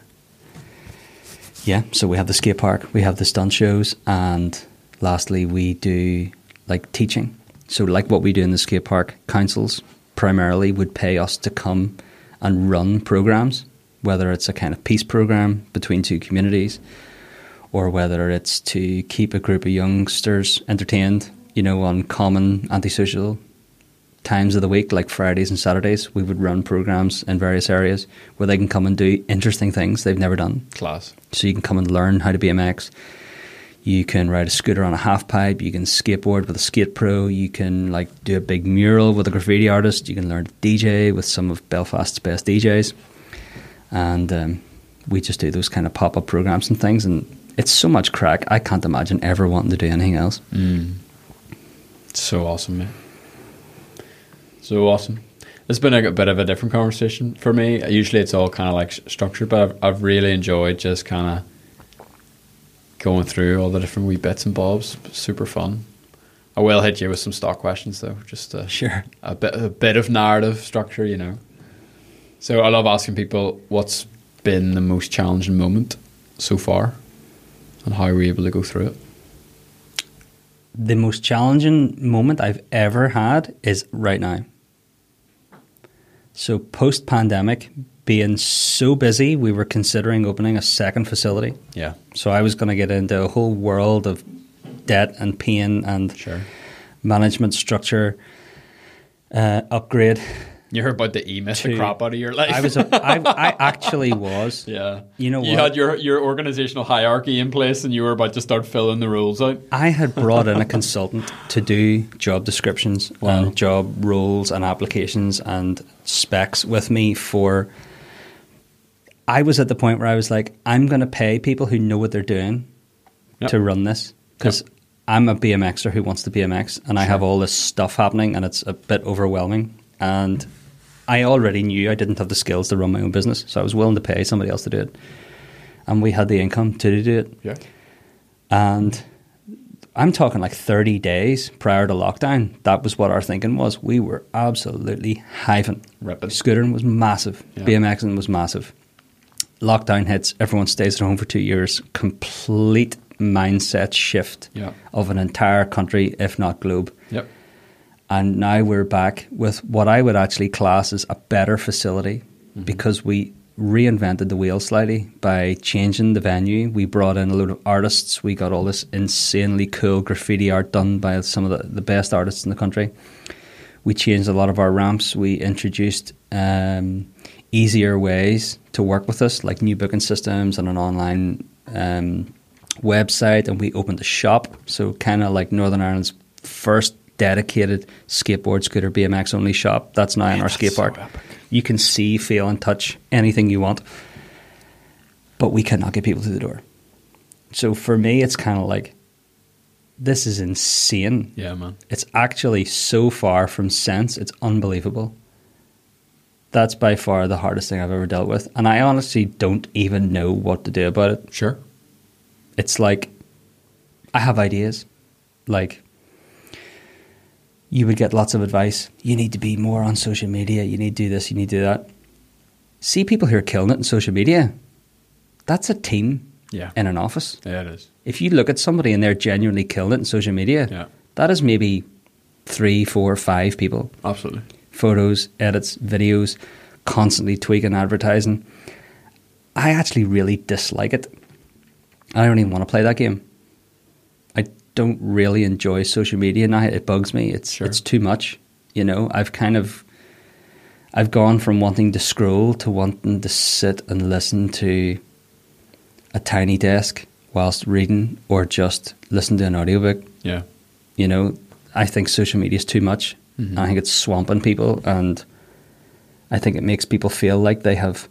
yeah, so we have the skate park, we have the stunt shows, and lastly, we do like teaching. So like what we do in the skate park, councils primarily would pay us to come and run programs, whether it's a kind of peace program between two communities, or whether it's to keep a group of youngsters entertained, you know, on common antisocial times of the week, like Fridays and Saturdays. We would run programs in various areas where they can come and do interesting things they've never done. Class. So you can come and learn how to B M X. You can ride a scooter on a half pipe. You can skateboard with a skate pro. You can like do a big mural with a graffiti artist. You can learn to D J with some of Belfast's best D Js. And um, we just do those kind of pop-up programs and things. And it's so much crack. I can't imagine ever wanting to do anything else. Mm. So awesome, man. So awesome. It's been a bit of a different conversation for me. Usually it's all kind of like structured, but I've, I've really enjoyed just kind of going through all the different wee bits and bobs. Super fun. I will hit you with some stock questions though, just a, Sure. a bit a bit of narrative structure, you know. So I love asking people what's been the most challenging moment so far, and how were you able to go through it? The most challenging moment I've ever had is right now. So post-pandemic, being so busy, we were considering opening a second facility. Yeah. So I was going to get into a whole world of debt and pain and Sure. management structure uh, upgrade. You're about to e-miss the to- crap out of your life. I was, a, I, I actually was. yeah. You know You what? had your, your organizational hierarchy in place and you were about to start filling the rules out. I had brought in a consultant to do job descriptions Wow. and job roles and applications and specs with me for. I was at the point where I was like, I'm going to pay people who know what they're doing Yep. to run this, because Yep. I'm a B M Xer who wants to B M X, and I have all this stuff happening, and it's a bit overwhelming. And I already knew I didn't have the skills to run my own business, so I was willing to pay somebody else to do it. And we had the income to do it. Yeah. And I'm talking like thirty days prior to lockdown. That was what our thinking was. We were absolutely hiving. Ripping. Scootering was massive. Yeah. BMXing was massive. Lockdown hits. Everyone stays at home for two years. Complete mindset shift Yeah. of an entire country, if not globe. Yep. And now we're back with what I would actually class as a better facility, Mm-hmm. because we reinvented the wheel slightly by changing the venue. We brought in a load of artists. We got all this insanely cool graffiti art done by some of the, the best artists in the country. We changed a lot of our ramps. We introduced um, easier ways to work with us, like new booking systems and an online um, website. And we opened a shop, so kind of like Northern Ireland's first dedicated skateboard, scooter, B M X only shop. That's now in our that's skate park. so epic. You can see, feel and touch anything you want, but we cannot get people to the door. So for me, it's kind of like, this is insane. Yeah, man. It's actually so far from sense. It's unbelievable. That's by far the hardest thing I've ever dealt with. And I honestly don't even know what to do about it. Sure. It's like, I have ideas. Like, you would get lots of advice. You need to be more on social media. You need to do this. You need to do that. See people who are killing it in social media. That's a team Yeah. in an office. Yeah, it is. If you look at somebody and they're genuinely killing it in social media, Yeah. that is maybe three, four, five people. Absolutely. Photos, edits, videos, constantly tweaking advertising. I actually really dislike it. I don't even want to play that game. I don't really enjoy social media now. It bugs me. It's Sure. it's too much. You know, I've kind of I've gone from wanting to scroll to wanting to sit and listen to a tiny desk whilst reading, or just listen to an audiobook. Yeah. You know, I think social media is too much. Mhm. I think it's swamping people, and I think it makes people feel like they have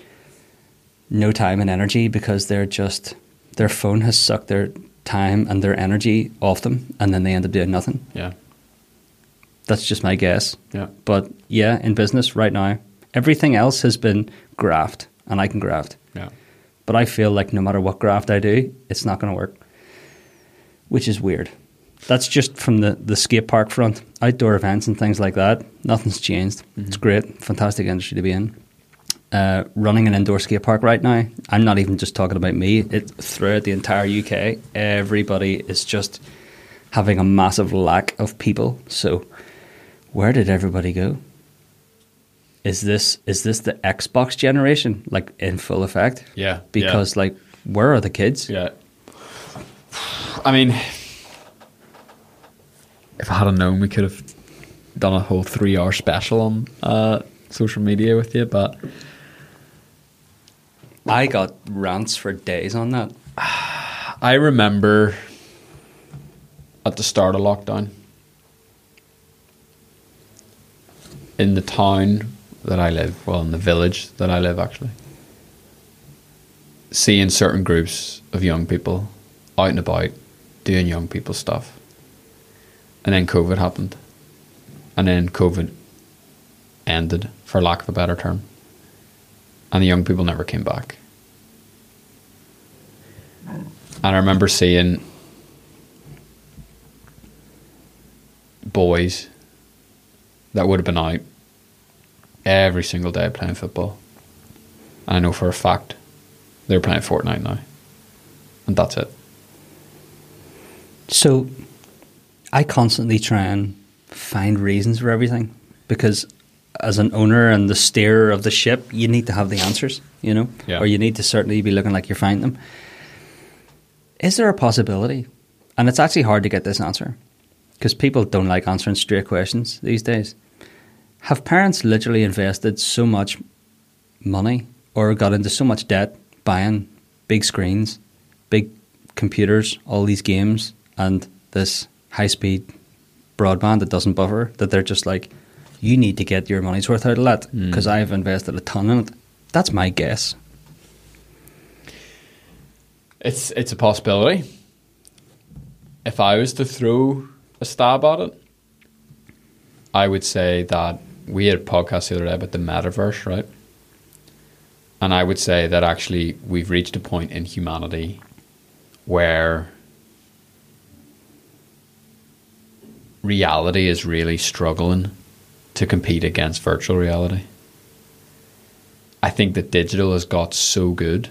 no time and energy, because they're just, their phone has sucked their time and their energy off them, and then they end up doing nothing. Yeah. That's just my guess. Yeah. But yeah, in business right now, everything else has been graft, and I can graft. Yeah. But I feel like no matter what graft I do, it's not going to work, which is weird. That's just from the, the skate park front. Outdoor events and things like that, nothing's changed. Mm-hmm. It's great, fantastic industry to be in. Uh, running an indoor skate park right now, I'm not even just talking about me. It, throughout the entire U K, everybody is just having a massive lack of people. So where did everybody go? Is this is this the Xbox generation, like in full effect? Yeah. Because like, where are the kids? Yeah. I mean, if I had known, we could have done a whole three-hour special on uh, social media with you, but I got rants for days on that. I remember at the start of lockdown, in the town that I live, well, in the village that I live, actually, seeing certain groups of young people out and about doing young people stuff. And then COVID happened. And then COVID ended, for lack of a better term. And the young people never came back. And I remember seeing boys that would have been out every single day playing football. And I know for a fact they're playing Fortnite now. And that's it. So I constantly try and find reasons for everything, because as an owner and the steerer of the ship, you need to have the answers, you know, Yeah. or you need to certainly be looking like you're finding them. Is there a possibility? And it's actually hard to get this answer, because people don't like answering straight questions these days. Have parents literally invested so much money or got into so much debt buying big screens, big computers, all these games, and this high-speed broadband that doesn't buffer, that they're just like, you need to get your money's worth out of that because mm. I've invested a ton in it? That's my guess. It's it's a possibility. If I was to throw a stab at it, I would say that we had a podcast the other day about the metaverse, right? And I would say that actually we've reached a point in humanity where reality is really struggling to compete against virtual reality. I think that digital has got so good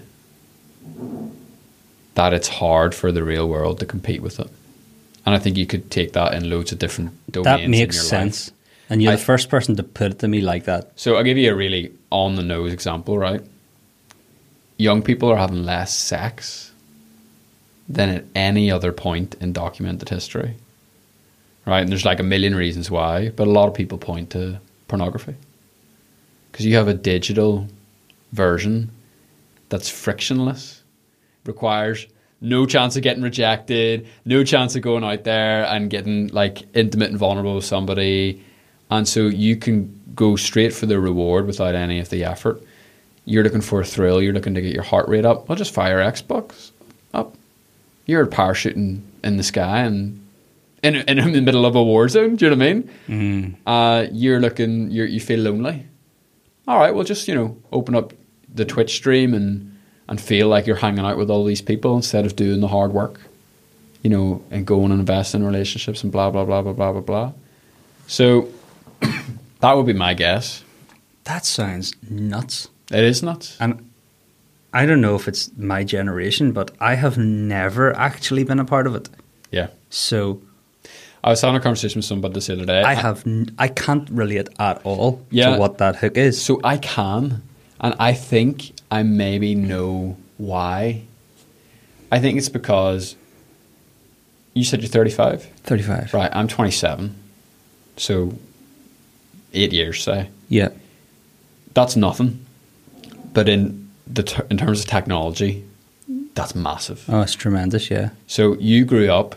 that it's hard for the real world to compete with it. And I think you could take that in loads of different domains. That makes in your sense. Life. And you're I, the first person to put it to me like that. So I'll give you a really on-the-nose example, right? Young people are having less sex than at any other point in documented history. Right? And there's like a million reasons why, but a lot of people point to pornography. Because you have a digital version that's frictionless, requires no chance of getting rejected, no chance of going out there and getting like intimate and vulnerable with somebody. And so you can go straight for the reward without any of the effort. You're looking for a thrill, you're looking to get your heart rate up. Well, just fire Xbox up. You're parachuting in the sky and in, in, in the middle of a war zone, do you know what I mean? Mm. Uh, you're looking, you're, you feel lonely. All right, well, just, you know, open up the Twitch stream and and feel like you're hanging out with all these people instead of doing the hard work, you know, and going and invest in relationships and blah, blah, blah, blah, blah, blah, blah. So that would be my guess. That sounds nuts. It is nuts. And I don't know if it's my generation, but I have never actually been a part of it. Yeah. So I was having a conversation with somebody this other day. I have, n- I can't relate at all yeah, to what that hook is. So I can, and I think I maybe know why. I think it's because you said you're thirty-five? thirty-five. Right, I'm twenty-seven. So eight years, say. Yeah. That's nothing. But in the ter- in terms of technology, that's massive. Oh, it's tremendous, yeah. So you grew up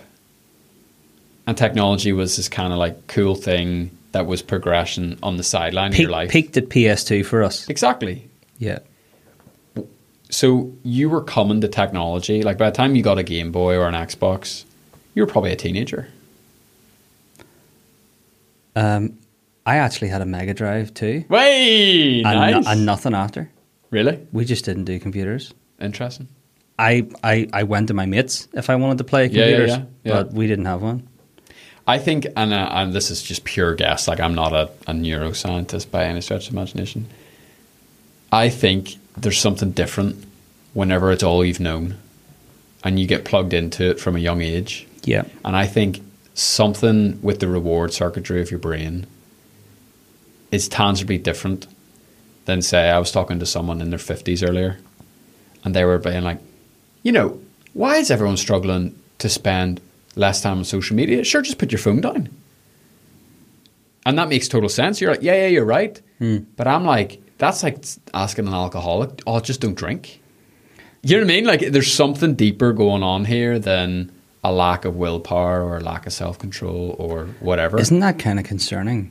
and technology was this kind of like cool thing that was progression on the sideline Peak, of your life. Peaked at P S two for us. Exactly. Yeah. So you were coming to technology. Like by the time you got a Game Boy or an Xbox, you were probably a teenager. Um, I actually had a Mega Drive too. Way and, nice. no, and nothing after. Really? We just didn't do computers. Interesting. I, I, I went to my mates if I wanted to play computers, yeah, yeah, yeah. but we didn't have one. I think, and, uh, and this is just pure guess, like I'm not a, a neuroscientist by any stretch of imagination. I think there's something different whenever it's all you've known and you get plugged into it from a young age. Yeah. And I think something with the reward circuitry of your brain is tangibly different than, say, I was talking to someone in their fifties earlier and they were being like, you know, why is everyone struggling to spend less time on social media? Sure, just put your phone down. And that makes total sense. You're like, yeah, yeah, you're right. Hmm. But I'm like, that's like asking an alcoholic, oh, just don't drink. You know what I mean? Like, there's something deeper going on here than a lack of willpower or a lack of self-control or whatever. Isn't that kind of concerning?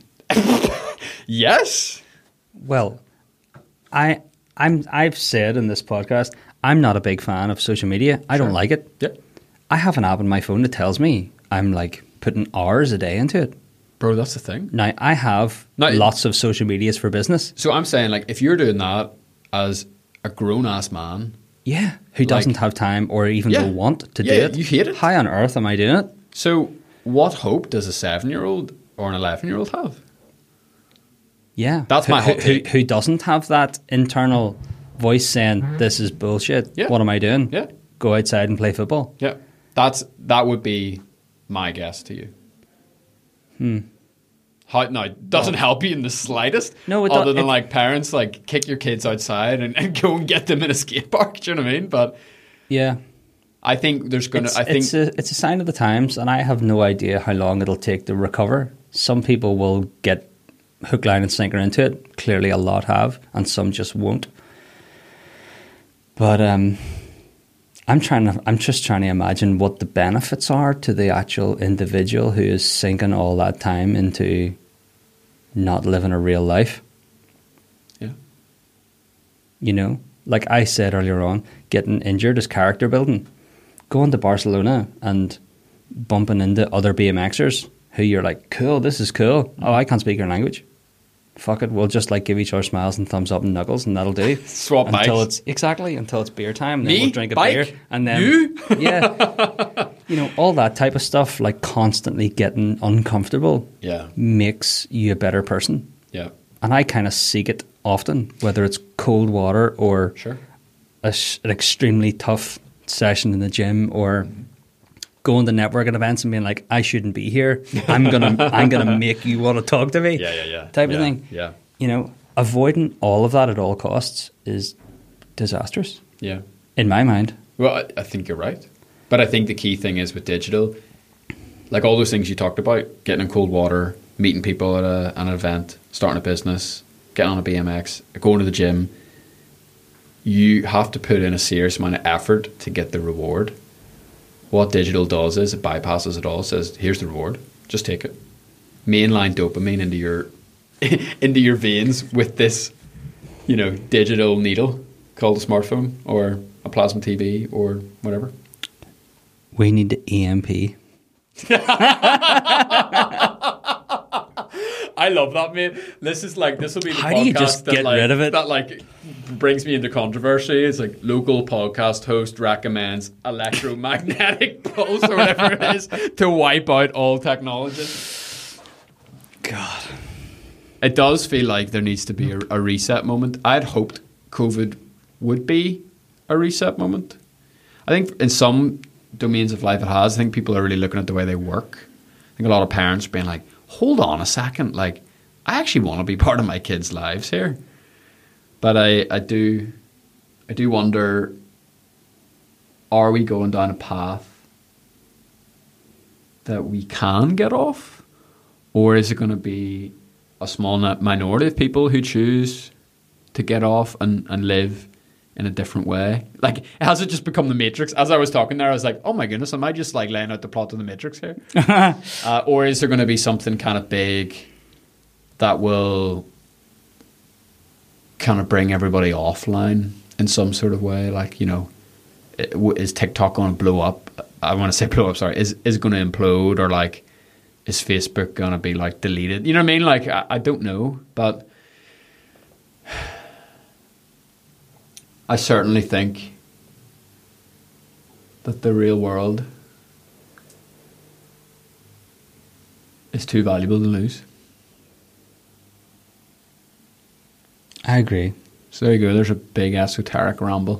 Yes. Well, I, I'm, I've said in this podcast, I'm not a big fan of social media. I sure. don't like it. Yeah. I have an app on my phone that tells me I'm like putting hours a day into it. Bro, that's the thing. Now, I have now, lots of social medias for business. So I'm saying, like, if you're doing that as a grown-ass man... Yeah, who like, doesn't have time or even yeah, the want to yeah, do it. You hate it. How on earth am I doing it? So what hope does a seven-year-old or an eleven-year-old have? Yeah. That's who, my hot who, take. Who doesn't have that internal voice saying, this is bullshit. Yeah. What am I doing? Yeah. Go outside and play football. Yeah. That's That would be my guess to you. Hmm. How, no, it doesn't well, help you in the slightest. No, it other do, than it, like parents like kick your kids outside and, and go and get them in a skate park. Do you know what I mean? But yeah, I think there's going to. I think it's a, it's a sign of the times, and I have no idea how long it'll take to recover. Some people will get hook, line and sinker into it. Clearly a lot have, and some just won't. But um, I'm trying to, I'm just trying to imagine what the benefits are to the actual individual who is sinking all that time into not living a real life. Yeah. You know, like I said earlier on, getting injured is character building. Going to Barcelona and bumping into other BMXers who you're like, cool, this is cool. Oh, I can't speak your language. Fuck it, we'll just like give each other smiles and thumbs up and knuckles, and that'll do. Swap until bikes. It's exactly until it's beer time, and Me? then we'll drink a Bike? beer, and then You? yeah, you know, all that type of stuff, like constantly getting uncomfortable, Yeah. makes you a better person. Yeah. And I kind of seek it often, whether it's cold water or Sure. a, an extremely tough session in the gym, or going to networking events and being like, I shouldn't be here. I'm gonna I'm gonna make you want to talk to me. Yeah, yeah, yeah. Type yeah, of thing. Yeah. You know, avoiding all of that at all costs is disastrous, Yeah. in my mind. Well, I, I think you're right. But I think the key thing is with digital, like all those things you talked about, getting in cold water, meeting people at a, an event, starting a business, getting on a B M X, going to the gym, you have to put in a serious amount of effort to get the reward. What digital does is it bypasses it all, says, here's the reward, just take it. Mainline dopamine into your into your veins with this, you know, digital needle called a smartphone or a plasma T V or whatever. We need the E M P. I love that, mate. This is like, this will be the How podcast do you just that, get like, rid of it? that like brings me into controversy. It's like local podcast host recommends electromagnetic pulse or whatever it is to wipe out all technology. God. It does feel like there needs to be a, a reset moment. I'd hoped COVID would be a reset moment. I think in some domains of life it has. I think people are really looking at the way they work. I think a lot of parents are being like, hold on a second, like, I actually want to be part of my kids' lives here. But I, I do I do wonder, are we going down a path that we can get off? Or is it going to be a small minority of people who choose to get off and, and live in a different way? Like, has it just become the Matrix? As I was talking there, I was like, oh my goodness, am I just like laying out the plot of the Matrix here? uh, or is there going to be something kind of big that will kind of bring everybody offline in some sort of way? Like, you know, is TikTok going to blow up? I want to say blow up, sorry. Is, is it going to implode? Or like, is Facebook going to be like deleted? You know what I mean? Like, I, I don't know, but I certainly think that the real world is too valuable to lose. I agree. So there you go. There's a big esoteric ramble.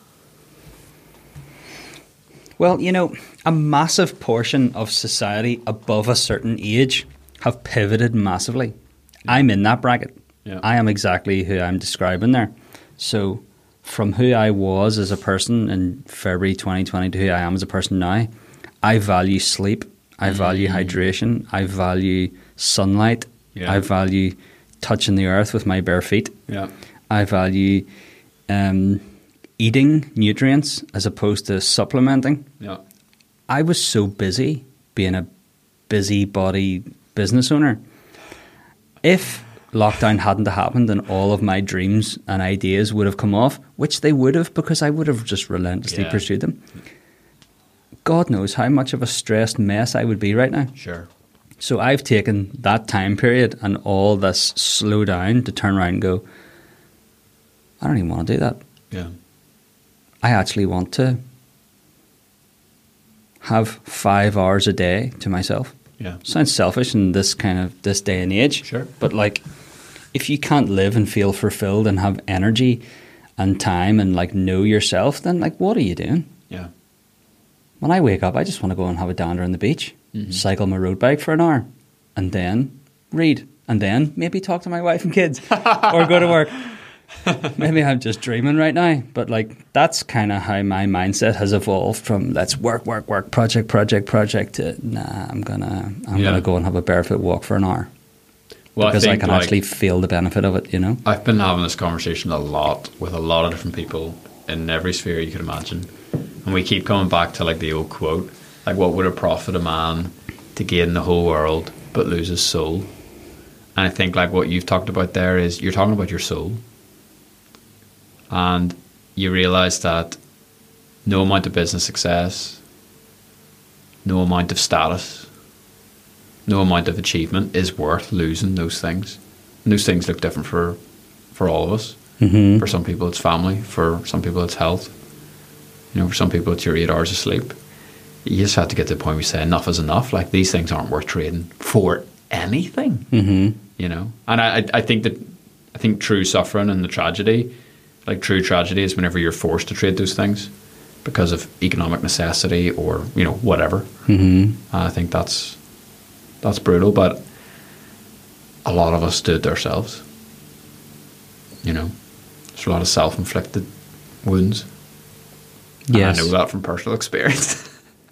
Well, you know, a massive portion of society above a certain age have pivoted massively. Yeah. I'm in that bracket. Yeah. I am exactly who I'm describing there. So from who I was as a person in February twenty twenty to who I am as a person now, I value sleep. I value mm. hydration. I value sunlight. Yeah. I value touching the earth with my bare feet. Yeah. I value um, eating nutrients as opposed to supplementing. Yeah. I was so busy being a busybody business owner. If lockdown hadn't happened and all of my dreams and ideas would have come off, which they would have because I would have just relentlessly yeah. pursued them, God knows how much of a stressed mess I would be right now. Sure. So I've taken that time period and all this slow down to turn around and go, I don't even want to do that. Yeah. I actually want to have five hours a day to myself. Yeah. Sounds selfish in this kind of this day and age. Sure. But like, if you can't live and feel fulfilled and have energy and time and like know yourself, then like, what are you doing? Yeah. When I wake up, I just want to go and have a dander on the beach, mm-hmm. cycle my road bike for an hour, and then read, and then maybe talk to my wife and kids, or go to work. Maybe I'm just dreaming right now, but like that's kind of how my mindset has evolved from let's work, work, work, project, project, project to nah, I'm gonna, I'm yeah. gonna go and have a barefoot walk for an hour. Well, because I, I, think, can like, actually feel the benefit of it, you know? I've been having this conversation a lot with a lot of different people in every sphere you could imagine. And we keep coming back to like the old quote, like, what would it profit a man to gain the whole world but lose his soul? And I think like what you've talked about there is you're talking about your soul. And you realise that no amount of business success, no amount of status, no amount of achievement is worth losing those things. And those things look different for, for all of us. Mm-hmm. For some people it's family, for some people it's health. You know, for some people it's your eight hours of sleep. You just have to get to the point where you say enough is enough. Like, these things aren't worth trading for anything. Mm-hmm. You know? And I, I think that I think true suffering and the tragedy, like true tragedy is whenever you're forced to trade those things because of economic necessity or, you know, whatever. Mm-hmm. I think that's that's brutal, but a lot of us do it ourselves. You know, there's a lot of self-inflicted wounds. Yes. And I know that from personal experience.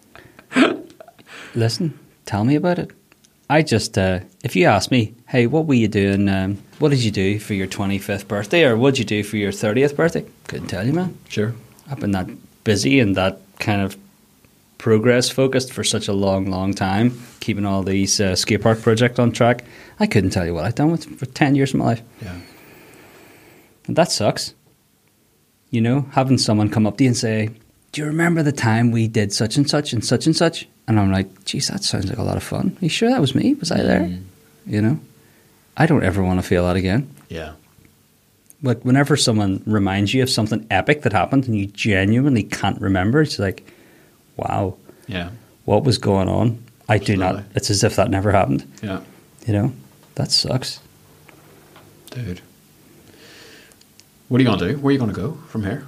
Listen, tell me about it. I just, uh, if you ask me, hey, what were you doing? Um, what did you do for your twenty-fifth birthday, or what did you do for your thirtieth birthday? Couldn't tell you, man. Sure. I've been that busy and that kind of progress focused for such a long, long time, keeping all these uh, skate park projects on track. I couldn't tell you what I've done with for ten years of my life. Yeah. And that sucks. You know, having someone come up to you and say, do you remember the time we did such and such and such and such? And I'm like, geez, that sounds like a lot of fun. Are you sure that was me? Was I there? Mm. You know? I don't ever want to feel that again. Yeah. But whenever someone reminds you of something epic that happened and you genuinely can't remember, it's like, wow. Yeah. What was going on? I do not. Absolutely. It's as if that never happened. Yeah. You know? That sucks. Dude. What are you going to do? Where are you going to go from here?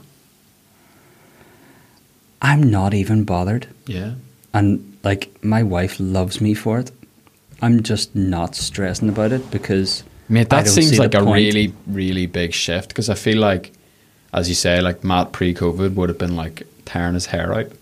I'm not even bothered. Yeah. And, like, my wife loves me for it. I'm just not stressing about it because Mate, I that don't seems see like the a point. really, really big shift because I feel like, as you say, like Matt pre-COVID would have been like tearing his hair out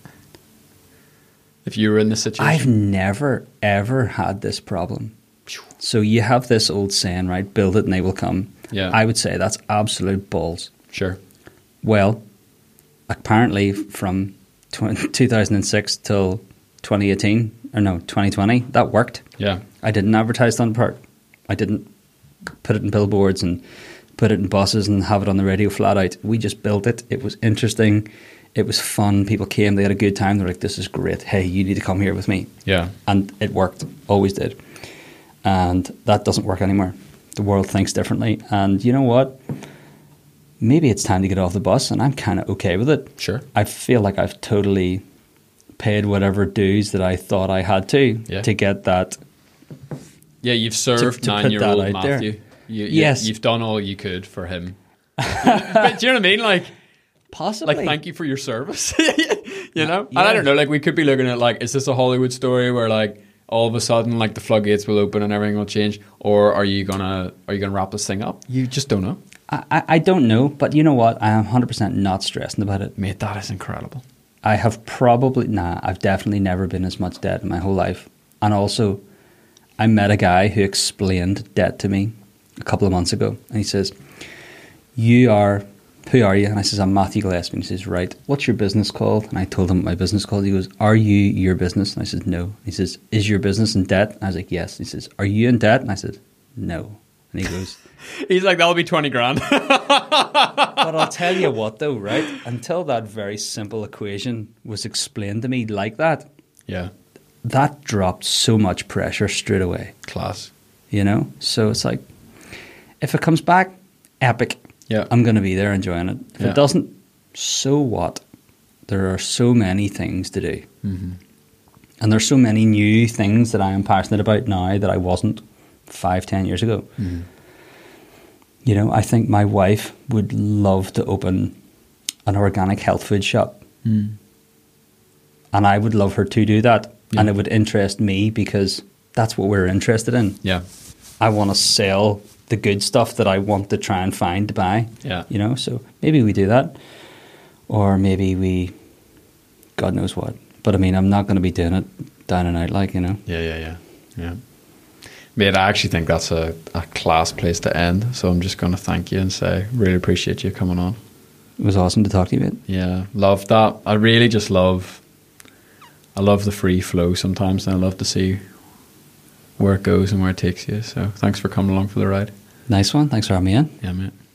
if you were in this situation. I've never, ever had this problem. So you have this old saying, right? Build it and they will come. Yeah. I would say that's absolute balls. Sure. Well, apparently from tw- two thousand six till twenty eighteen, or no, twenty twenty, that worked. Yeah. I didn't advertise on the park. I didn't put it in billboards and put it in buses and have it on the radio flat out. We just built it. It was interesting. It was fun. People came. They had a good time. They're like, this is great. Hey, you need to come here with me. Yeah. And it worked. Always did. And that doesn't work anymore. The world thinks differently. And you know what? Maybe it's time to get off the bus, and I'm kind of okay with it. Sure. I feel like I've totally paid whatever dues that I thought I had to Yeah. to get that. Yeah, you've served to put nine-year-old that out there. Matthew. You, you, Yes. You've done all you could for him. But do you know what I mean? Like, Possibly. like thank you for your service. You know? And Yeah. I don't know, like, we could be looking at, like, is this a Hollywood story where, like, all of a sudden, like, the floodgates will open and everything will change? Or are you gonna are you gonna wrap this thing up? You just don't know. I, I I don't know, but you know what? I am one hundred percent not stressing about it. Mate, that is incredible. I have probably, nah, I've definitely never been as much debt in my whole life. And also, I met a guy who explained debt to me a couple of months ago. And he says, you are, who are you? And I says, I'm Matthew Gillespie. And he says, right, what's your business called? And I told him what my business called. He goes, are you your business? And I said, no. He says, is your business in debt? And I was like, yes. He says, are you in debt? And I said, no. And he goes, He's like, that'll be twenty grand. but I'll tell you what though, right? Until that very simple equation was explained to me like that, Yeah. that dropped so much pressure straight away, Class. you know? So it's like, if it comes back, epic. Yeah. I'm going to be there enjoying it. If Yeah. it doesn't, so what? There are so many things to do. Mm-hmm. And there's so many new things that I am passionate about now that I wasn't five, ten years ago. Mm. You know, I think my wife would love to open an organic health food shop. Mm. And I would love her to do that. Yeah. And it would interest me because that's what we're interested in. Yeah. I want to sell the good stuff that I want to try and find to buy. Yeah. You know, so maybe we do that. Or maybe we, God knows what. But I mean, I'm not going to be doing it down and out like, you know. Yeah, yeah, yeah. Yeah. Mate, I actually think that's a, a class place to end. So I'm just going to thank you and say, really appreciate you coming on. It was awesome to talk to you, mate. Yeah, love that. I really just love, I love the free flow sometimes, and I love to see where it goes and where it takes you. So thanks for coming along for the ride. Nice one. Thanks for having me in. Yeah, mate.